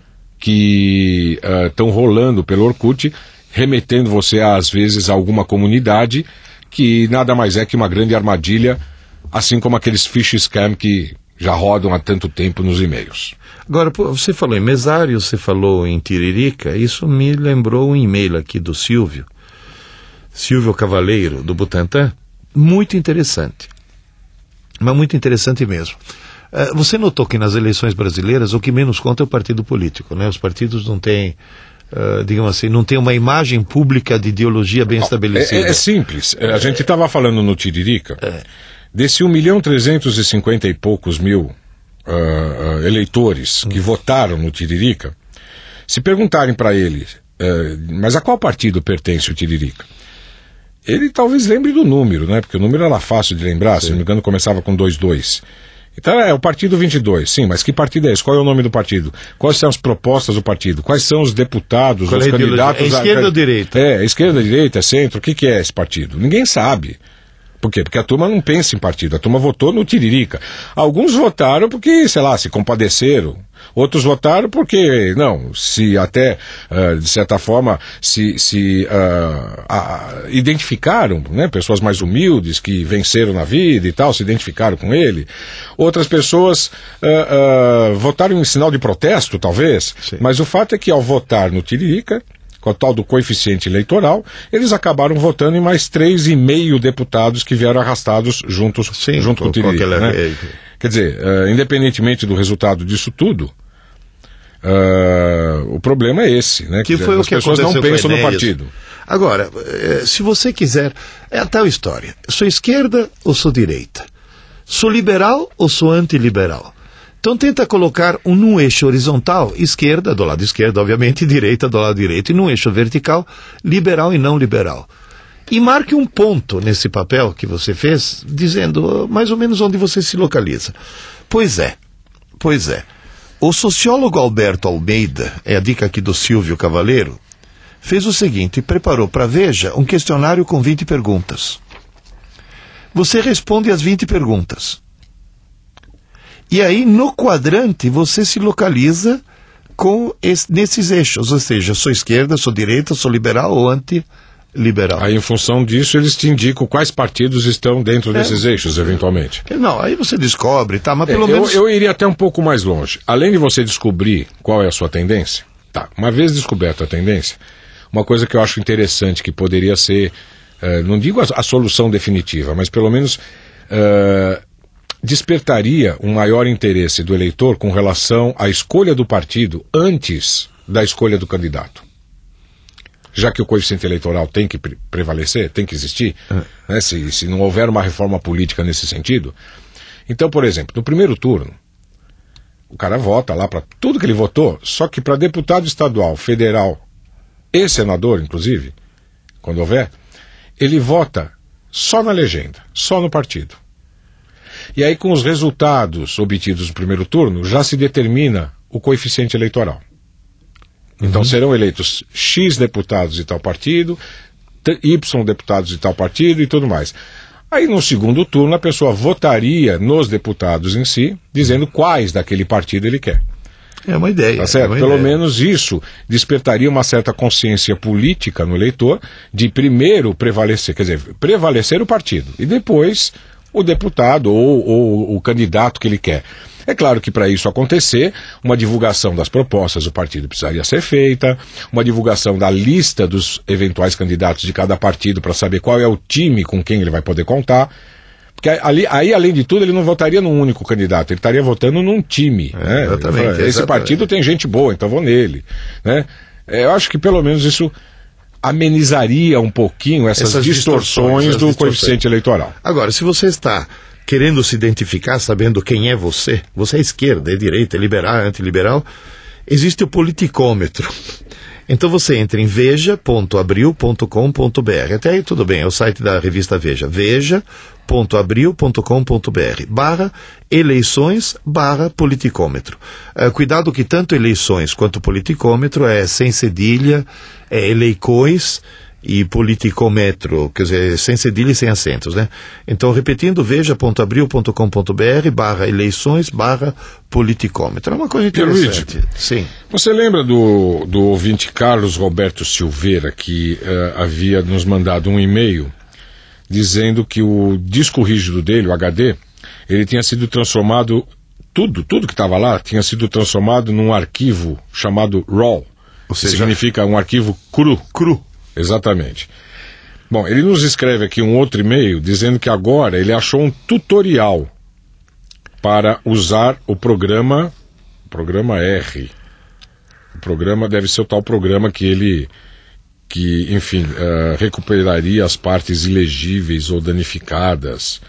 que estão uh, rolando pelo Orkut, remetendo você às vezes a alguma comunidade que nada mais é que uma grande armadilha, assim como aqueles fish scam que já rodam há tanto tempo nos e-mails. Agora, você falou em mesário, você falou em Tiririca, isso me lembrou um e-mail aqui do Silvio, Silvio Cavaleiro, do Butantan, muito interessante, mas muito interessante mesmo. Uh, você notou que nas eleições brasileiras o que menos conta é o partido político, né? Os partidos não têm, uh, digamos assim, não têm uma imagem pública de ideologia bem estabelecida. É, é simples, é, a gente estava falando no Tiririca, é. Desse um milhão trezentos e cinquenta e poucos mil Uh, uh, eleitores que hum. votaram no Tiririca, se perguntarem para ele, uh, mas a qual partido pertence o Tiririca? Ele talvez lembre do número, né? Porque o número era fácil de lembrar, sim. Se não me engano começava com dois dois. Então é o partido vinte e dois, sim, mas que partido é esse? Qual é o nome do partido? Quais são as propostas do partido? Quais são os deputados, Qual os é candidatos? É esquerda a... ou direita? É, esquerda, direita, centro, o que, que é esse partido? Ninguém sabe. Por quê? Porque a turma não pensa em partido, a turma votou no Tiririca. Alguns votaram porque, sei lá, se compadeceram. Outros votaram porque, não, se até, uh, de certa forma, se, se uh, uh, identificaram, né, pessoas mais humildes que venceram na vida e tal, se identificaram com ele. Outras pessoas uh, uh, votaram em sinal de protesto, talvez. Sim. Mas o fato é que ao votar no Tiririca, com o tal do coeficiente eleitoral, eles acabaram votando em mais três e meio deputados que vieram arrastados juntos, Sim, junto com o Tiririca. Né? Quer dizer, uh, independentemente do resultado disso tudo, uh, o problema é esse, né? Que Quer foi dizer, o as que pessoas não pensam no partido. Agora, se você quiser, é a tal história. Sou esquerda ou sou direita? Sou liberal ou sou antiliberal? Então tenta colocar um num eixo horizontal, esquerda do lado esquerdo, obviamente, direita do lado direito, e num eixo vertical, liberal e não liberal. E marque um ponto nesse papel que você fez, dizendo mais ou menos onde você se localiza. Pois é, pois é. O sociólogo Alberto Almeida, é a dica aqui do Silvio Cavaleiro, fez o seguinte, preparou para a Veja um questionário com vinte perguntas. Você responde as vinte perguntas. E aí, no quadrante, você se localiza com esse, nesses eixos, ou seja, sou esquerda, sou direita, sou liberal ou antiliberal. Aí, em função disso, eles te indicam quais partidos estão dentro é. desses eixos, eventualmente. Não, aí você descobre, tá, mas pelo é, menos... Eu, eu iria até um pouco mais longe. Além de você descobrir qual é a sua tendência, tá, uma vez descoberta a tendência, uma coisa que eu acho interessante, que poderia ser, uh, não digo a, a solução definitiva, mas pelo menos... Uh, despertaria um maior interesse do eleitor com relação à escolha do partido antes da escolha do candidato. Já que o coeficiente eleitoral tem que pre- prevalecer, tem que existir, uhum. né, se, se não houver uma reforma política nesse sentido. Então, por exemplo, no primeiro turno, o cara vota lá para tudo que ele votou, só que para deputado estadual, federal e senador, inclusive, quando houver, ele vota só na legenda, só no partido. E aí, com os resultados obtidos no primeiro turno, já se determina o coeficiente eleitoral. Então, uhum. serão eleitos X deputados de tal partido, Y deputados de tal partido e tudo mais. Aí, no segundo turno, a pessoa votaria nos deputados em si, dizendo quais daquele partido ele quer. É uma ideia. Tá certo? É uma Pelo ideia. menos isso despertaria uma certa consciência política no eleitor de primeiro prevalecer, quer dizer, prevalecer o partido e depois o deputado ou, ou o candidato que ele quer. É claro que para isso acontecer, uma divulgação das propostas do partido precisaria ser feita, uma divulgação da lista dos eventuais candidatos de cada partido para saber qual é o time com quem ele vai poder contar. Porque ali, aí, além de tudo, ele não votaria num único candidato, ele estaria votando num time. É, né? exatamente, Esse exatamente. partido tem gente boa, então vou nele. Né? Eu acho que pelo menos isso amenizaria um pouquinho essas, essas distorções, distorções do distorções. coeficiente eleitoral. Agora, se você está querendo se identificar, sabendo quem é você, você é esquerda, é direita, é liberal, é antiliberal, existe o politicômetro. Então você entra em veja ponto abril ponto com ponto br. Até aí tudo bem, é o site da revista Veja. veja ponto abril ponto com ponto br barra eleições barra politicômetro. Uh, cuidado que tanto eleições quanto politicômetro é sem cedilha, é eleicões e politicômetro, quer dizer, sem cedilha e sem acentos, né? Então, repetindo, veja ponto abril ponto com ponto br barra eleições barra politicômetro. É uma coisa interessante. Sim. Você lembra do, do ouvinte Carlos Roberto Silveira, que uh, havia nos mandado um e-mail dizendo que o disco rígido dele, o H D, ele tinha sido transformado, tudo, tudo que estava lá, tinha sido transformado num arquivo chamado RAW. Ou seja, significa um arquivo cru. Cru. Exatamente. Bom, ele nos escreve aqui um outro e-mail dizendo que agora ele achou um tutorial para usar o programa, programa R. O programa deve ser o tal programa que ele, que, enfim, uh, recuperaria as partes ilegíveis ou danificadas.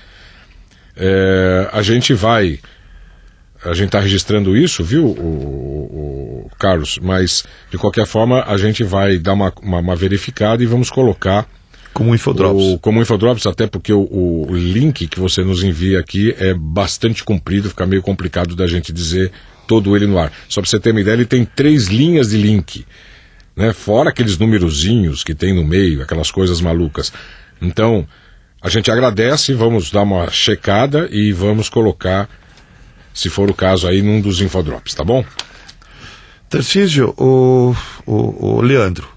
É, a gente vai, a gente está registrando isso, viu, o, o, o Carlos, mas de qualquer forma a gente vai dar uma, uma, uma verificada e vamos colocar como infodrops. O, como infodrops, até porque o, o link que você nos envia aqui é bastante comprido, fica meio complicado da gente dizer todo ele no ar. Só para você ter uma ideia, ele tem três linhas de link, né? Fora aqueles numerozinhos que tem no meio, aquelas coisas malucas. Então, a gente agradece, vamos dar uma checada e vamos colocar, se for o caso, aí num dos infodrops, tá bom? Tarcísio, o, o, o Leandro,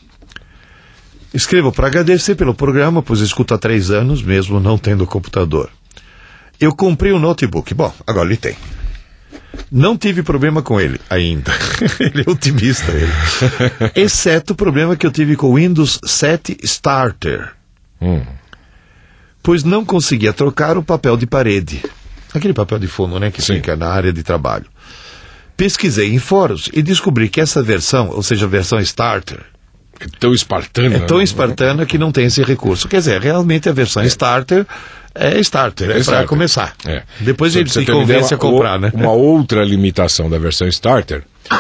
escrevo para agradecer pelo programa, pois escuto há três anos, mesmo não tendo computador. Eu comprei um notebook, bom, agora ele tem. Não tive problema com ele ainda. Ele é otimista, ele. Exceto o problema que eu tive com o Windows sete Starter. Hum. Pois não conseguia trocar o papel de parede. Aquele papel de fundo, né, que Sim. fica na área de trabalho. Pesquisei em fóruns e descobri que essa versão, ou seja, a versão Starter, É tão espartana. é tão né? espartana que não tem esse recurso. Quer dizer, realmente a versão é. Starter é Starter, é, é para começar. É. Depois Só ele você se ter uma convence ideia, a comprar, o, né? Uma outra limitação da versão Starter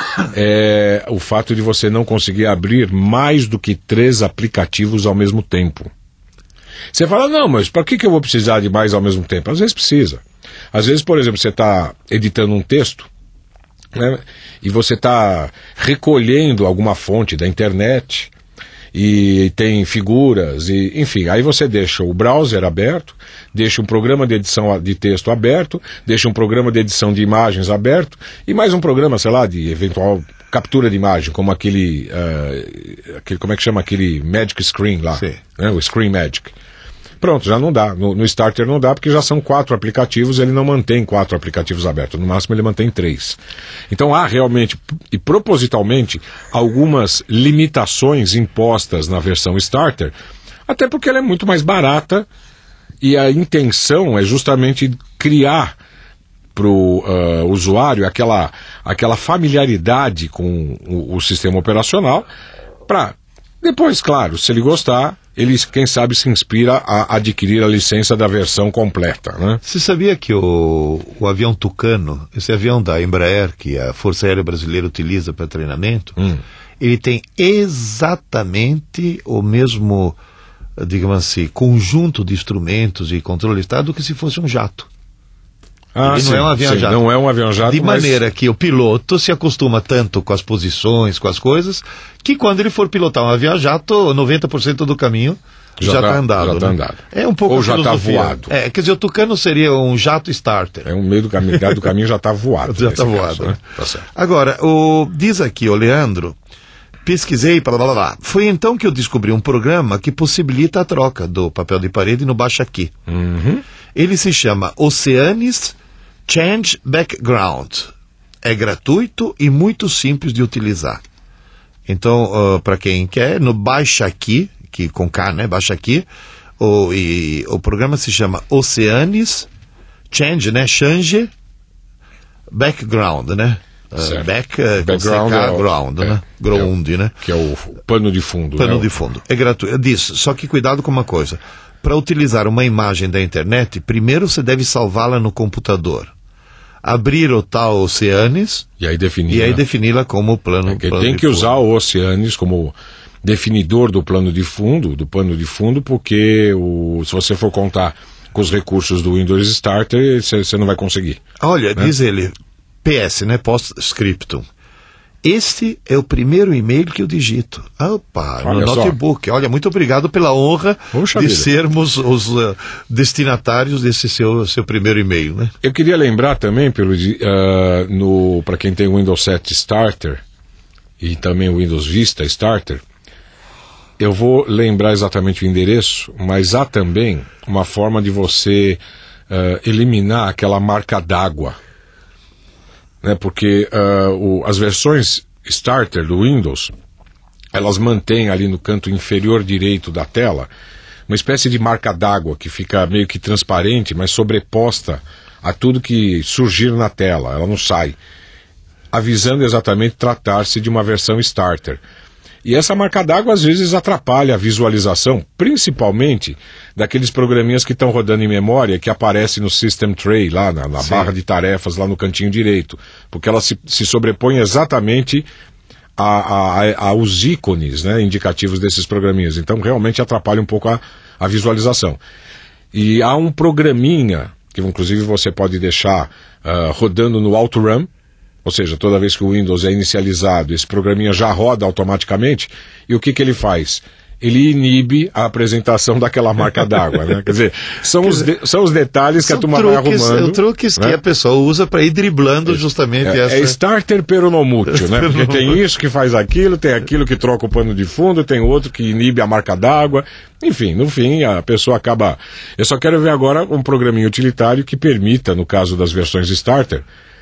é o fato de você não conseguir abrir mais do que três aplicativos ao mesmo tempo. Você fala, não, mas para que, que eu vou precisar de mais ao mesmo tempo? Às vezes precisa. Às vezes, por exemplo, você está editando um texto, né, e você está recolhendo alguma fonte da internet e tem figuras, e, enfim, aí você deixa o browser aberto, deixa um programa de edição de texto aberto, deixa um programa de edição de imagens aberto e mais um programa, sei lá, de eventual captura de imagem, como aquele, uh, aquele como é que chama aquele Magic Screen lá, né, o Screen Magic. Pronto, já não dá. No, no Starter não dá, porque já são quatro aplicativos, ele não mantém quatro aplicativos abertos. No máximo ele mantém três. Então há realmente, e propositalmente, algumas limitações impostas na versão Starter, até porque ela é muito mais barata E a intenção é justamente criar para o uh, usuário aquela, aquela familiaridade com o, o sistema operacional, para depois, claro, se ele gostar, ele, quem sabe, se inspira a adquirir a licença da versão completa, né? Você sabia que o, o avião Tucano, esse avião da Embraer, que a Força Aérea Brasileira utiliza para treinamento, hum. ele tem exatamente o mesmo, digamos assim, conjunto de instrumentos e controles do que se fosse um jato. Ah, ele sim, não é um avião sim, jato. Não é um avião jato, de mas... maneira que o piloto se acostuma tanto com as posições, com as coisas, que quando ele for pilotar um avião jato, noventa por cento do caminho já está tá andado. Já tá né? andado. É um pouco Ou já está voado. É, quer dizer, o Tucano seria um jato starter. É um meio do caminho, do caminho já está voado. Já está voado. Caso, né? Tá certo. Agora, o, diz aqui o Leandro, pesquisei, blá, blá, blá. Foi então que eu descobri um programa que possibilita a troca do papel de parede no Baixa Aqui. Uhum. Ele se chama Oceanis Change Background. É gratuito e muito simples de utilizar. Então, uh, para quem quer, no Baixa Aqui, que com K, né? Baixa Aqui, o, e, o programa se chama Oceanis Change, né? Change Background, né? Uh, back, uh, background, é o, ground, é, né? Ground, é o, né? Que é o pano de fundo. Pano né? de fundo. É gratuito. Diz, só que cuidado com uma coisa. Para utilizar uma imagem da internet, primeiro você deve salvá-la no computador. Abrir o tal Oceanis e aí definir, e aí né? defini-la como plano, é plano tem de que fundo. usar o Oceanis como definidor do plano de fundo, do pano de fundo, porque o, se você for contar com os recursos do Windows Starter, você não vai conseguir. Olha, né? diz ele, P S, né? Post-scriptum. Este é o primeiro e-mail que eu digito. Opa, Olha no só. notebook. Olha, muito obrigado pela honra Puxa de vida. sermos os uh, destinatários desse seu, seu primeiro e-mail, né? Eu queria lembrar também, pelo uh, no para quem tem o Windows sete Starter e também o Windows Vista Starter, eu vou lembrar exatamente o endereço, mas há também uma forma de você uh, eliminar aquela marca d'água, né? Porque uh, o, as versões Starter do Windows, elas mantêm ali no canto inferior direito da tela uma espécie de marca d'água que fica meio que transparente, mas sobreposta a tudo que surgir na tela, ela não sai, avisando exatamente tratar-se de uma versão Starter. E essa marca d'água às vezes atrapalha a visualização, principalmente daqueles programinhas que estão rodando em memória, que aparecem no System Tray, lá na, na barra de tarefas, lá no cantinho direito, porque ela se, se sobrepõe exatamente a, a, a, aos ícones, né, indicativos desses programinhas. Então realmente atrapalha um pouco a, a visualização. E há um programinha, que inclusive você pode deixar uh, rodando no AutoRun, ou seja, toda vez que o Windows é inicializado, esse programinha já roda automaticamente, e o que, que ele faz? Ele inibe a apresentação daquela marca d'água, né? Quer dizer, são, Quer os, dizer, de, são os detalhes que a turma vai arrumando. São truques né? que a pessoa usa para ir driblando é, justamente é, essa... É starter peronomútil, né? Porque tem isso que faz aquilo, tem aquilo que troca o pano de fundo, tem outro que inibe a marca d'água. Enfim, no fim, a pessoa acaba... Eu só quero ver agora um programinha utilitário que permita, no caso das versões starter,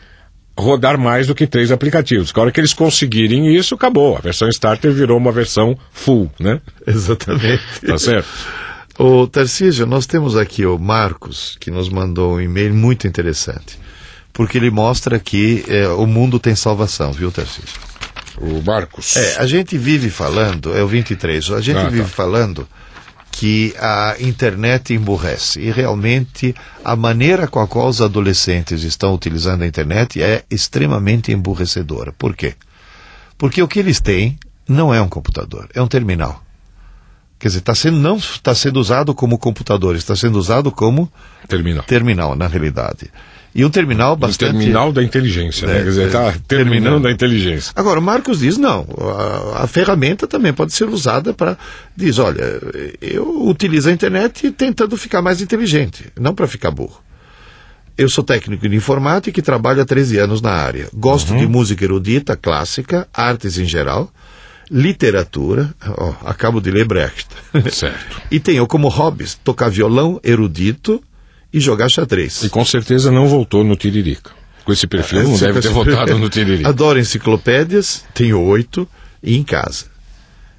rodar mais do que três aplicativos. A hora que eles conseguirem isso, acabou. A versão Starter virou uma versão full, né? Exatamente. Tá certo? Ô, Tarcísio, nós temos aqui o Marcos, que nos mandou um e-mail muito interessante. Porque ele mostra que é, o mundo tem salvação, viu, Tarcísio? O Marcos. É, a gente vive falando, é o vinte e três, a gente ah, vive tá. falando que a internet emburrece. E realmente a maneira com a qual os adolescentes estão utilizando a internet é extremamente emburrecedora. Por quê? Porque o que eles têm não é um computador, é um terminal. Quer dizer, tá sendo, não está sendo usado como computador, está sendo usado como terminal, terminal na realidade. E um terminal bastante... O terminal da inteligência, né? É, Quer dizer, está terminando terminando a inteligência. Agora, o Marcos diz, não, a, a ferramenta também pode ser usada para... Diz, olha, eu utilizo a internet tentando ficar mais inteligente, não para ficar burro. Eu sou técnico de informática e trabalho há treze anos na área. Gosto uhum. de música erudita, clássica, artes em geral, literatura, ó, acabo de ler Brecht. Certo. E tenho como hobbies tocar violão erudito e jogar xadrez. E com certeza não voltou no Tiririca. Com esse perfil, é, não deve ter voltado no Tiririca. Adoro enciclopédias, tenho oito, e em casa.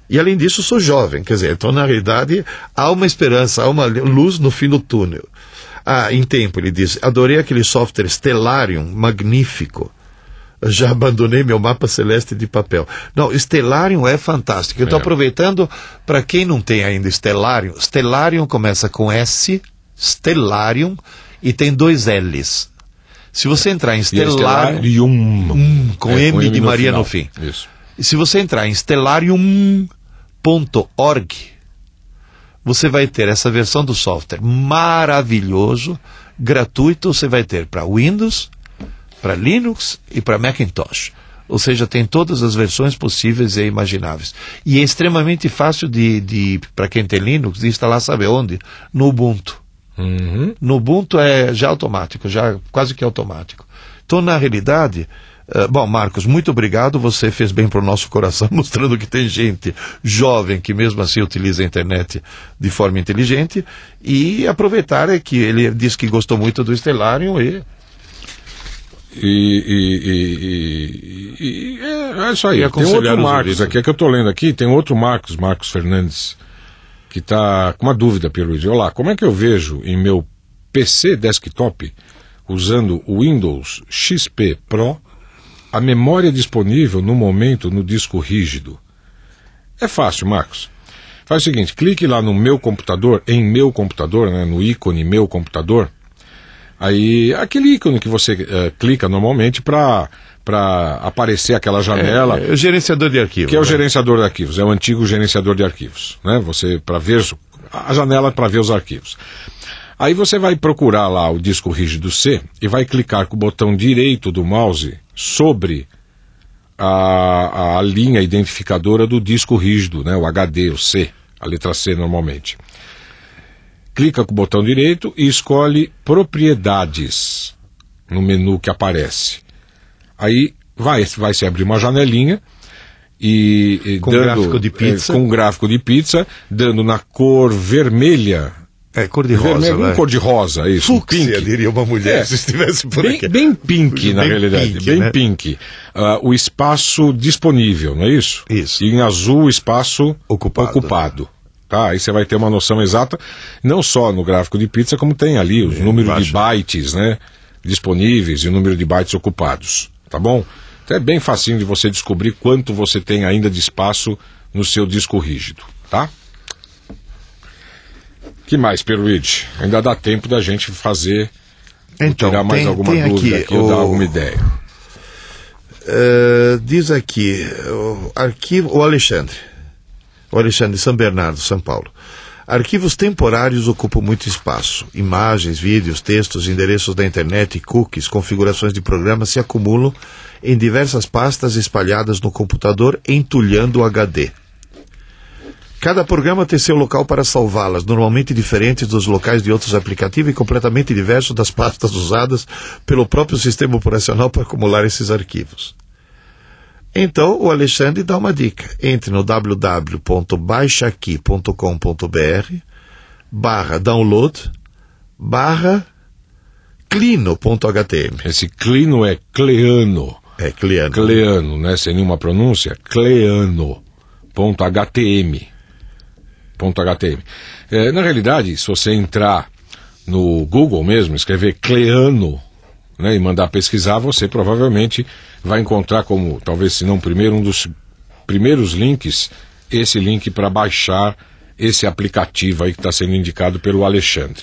E além disso, sou jovem, quer dizer, então na realidade há uma esperança, há uma luz no fim do túnel. Ah, em tempo, ele diz, adorei aquele software Stellarium, magnífico. Já abandonei meu mapa celeste de papel. Não, Stellarium é fantástico. Eu estou é. aproveitando, para quem não tem ainda Stellarium, Stellarium começa com S, Stellarium, e tem dois L's. Se você entrar em Stellarium, um, com, é, M com M de Maria no, no fim. Isso. E se você entrar em stellarium ponto org, você vai ter essa versão do software maravilhoso, gratuito, você vai ter para Windows, para Linux e para Macintosh. Ou seja, tem todas as versões possíveis e imagináveis. E é extremamente fácil de, de para quem tem Linux, de instalar, sabe onde? No Ubuntu. Uhum. No Ubuntu é já automático, já quase que automático. Então, na realidade, uh, bom, Marcos, muito obrigado, você fez bem para o nosso coração, mostrando que tem gente jovem que mesmo assim utiliza a internet de forma inteligente, e aproveitar é que ele disse que gostou muito do Stellarium e... E, e, e, e, e é isso aí. Tem outro Marcos aqui, é que eu estou lendo aqui, tem outro Marcos, Marcos Fernandes, que está com uma dúvida, Pierluigi. Olá, como é que eu vejo em meu P C desktop, usando o Windows X P Pro, a memória disponível no momento no disco rígido? É fácil, Marcos. Faz o seguinte, clique lá no meu computador, em meu computador, né, no ícone meu computador. Aí, aquele ícone que você uh, clica normalmente para para aparecer aquela janela. É, é o gerenciador de arquivos. Que é o né? gerenciador de arquivos, é o antigo gerenciador de arquivos, né? Você, para ver, a janela para ver os arquivos. Aí você vai procurar lá o disco rígido C e vai clicar com o botão direito do mouse sobre a, a linha identificadora do disco rígido, né? O H D, o C, a letra C normalmente. Clica com o botão direito e escolhe Propriedades no menu que aparece. Aí vai, vai se abrir uma janelinha e, e com dando, gráfico de pizza. É, com um gráfico de pizza, dando na cor vermelha. É, cor de rosa. Vermelho, cor de rosa, isso. Fúcsia, pink. Diria uma mulher, é, se estivesse por bem, aqui. Bem pink, na bem realidade. Pink, bem né? pink. Uh, o espaço disponível, não é isso? Isso. E em azul, o espaço ocupado. ocupado. Tá, aí você vai ter uma noção exata, não só no gráfico de pizza, como tem ali os é, números embaixo. de bytes, né, disponíveis e o número de bytes ocupados, tá bom? Então é bem facinho de você descobrir quanto você tem ainda de espaço no seu disco rígido, tá? Que mais, Pierluigi? Ainda dá tempo da gente fazer, então, tirar mais tem, alguma tem dúvida aqui, aqui, ou o... dar alguma ideia. Uh, diz aqui, o arquivo, o Alexandre. O Alexandre de São Bernardo, São Paulo. Arquivos temporários ocupam muito espaço. Imagens, vídeos, textos, endereços da internet, cookies, configurações de programas se acumulam em diversas pastas espalhadas no computador, entulhando o H D. Cada programa tem seu local para salvá-las, normalmente diferentes dos locais de outros aplicativos e completamente diversos das pastas usadas pelo próprio sistema operacional para acumular esses arquivos. Então, o Alexandre dá uma dica. Entre no w w w ponto baixa aqui ponto com ponto b r barra download barra clino ponto h t m. Esse clino é Cleano. É, Cleano. Cleano, né? Sem nenhuma pronúncia. Cleano ponto h t m. Ponto h t m. É, na realidade, se você entrar no Google mesmo, escrever Cleano, né, e mandar pesquisar, você provavelmente vai encontrar como, talvez se não primeiro, um dos primeiros links, esse link para baixar esse aplicativo aí que está sendo indicado pelo Alexandre.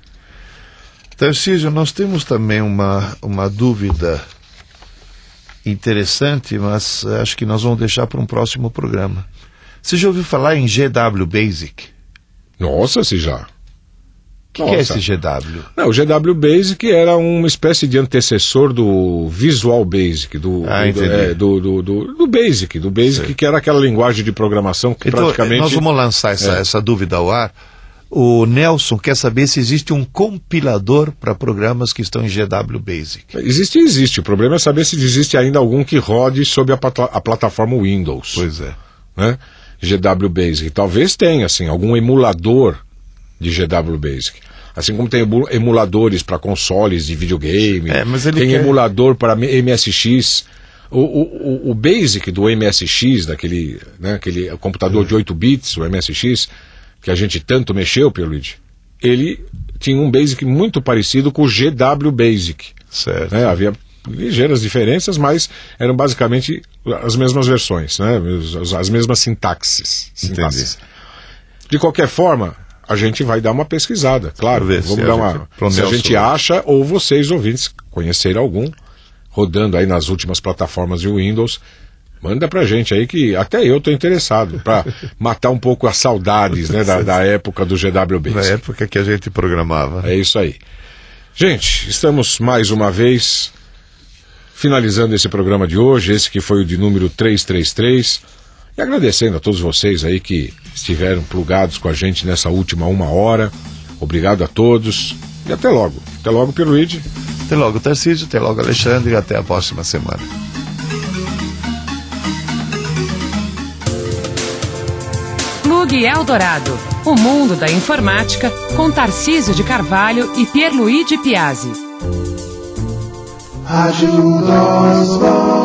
Tarcísio, nós temos também uma, uma dúvida interessante, mas acho que nós vamos deixar para um próximo programa. Você já ouviu falar em G W Basic? Nossa, se já. O que, que é esse G W? Não, o G W Basic era uma espécie de antecessor do Visual Basic, do, ah, do, é, do, do, do, do Basic, do Basic, Sim. que era aquela linguagem de programação que então, praticamente... Nós vamos lançar essa, é. essa dúvida ao ar. O Nelson quer saber se existe um compilador para programas que estão em G W Basic. Existe, existe. O problema é saber se existe ainda algum que rode sob a, a plataforma Windows. Pois é. Né? G W Basic. Talvez tenha, assim, algum emulador de G W Basic. Assim como tem emuladores para consoles de videogame, é, mas ele tem quer... emulador para M S X, O, o, o Basic do M S X, daquele, né, aquele computador de oito bits, o M S X, que a gente tanto mexeu, Pierluigi, ele tinha um Basic muito parecido com o G W Basic. Certo. Né? Havia ligeiras diferenças, mas eram basicamente as mesmas versões, né? as, as mesmas sintaxes. sintaxes. De qualquer forma, a gente vai dar uma pesquisada, claro. Vamos dar uma, se a gente acha, ou vocês ouvintes conheceram algum, rodando aí nas últimas plataformas de Windows, manda pra gente aí que até eu estou interessado, para matar um pouco as saudades, né, da, da época do G W Basic. Na época que a gente programava. É isso aí. Gente, estamos mais uma vez finalizando esse programa de hoje, esse que foi o de número trezentos e trinta e três, e agradecendo a todos vocês aí que estiveram plugados com a gente nessa última uma hora. Obrigado a todos e até logo. Até logo, Pierluigi. Até logo, Tarcísio, até logo, Alexandre, e até a próxima semana. Plug Eldorado, o mundo da informática, com Tarcísio de Carvalho e Pierluigi Piazzi. Ajuda os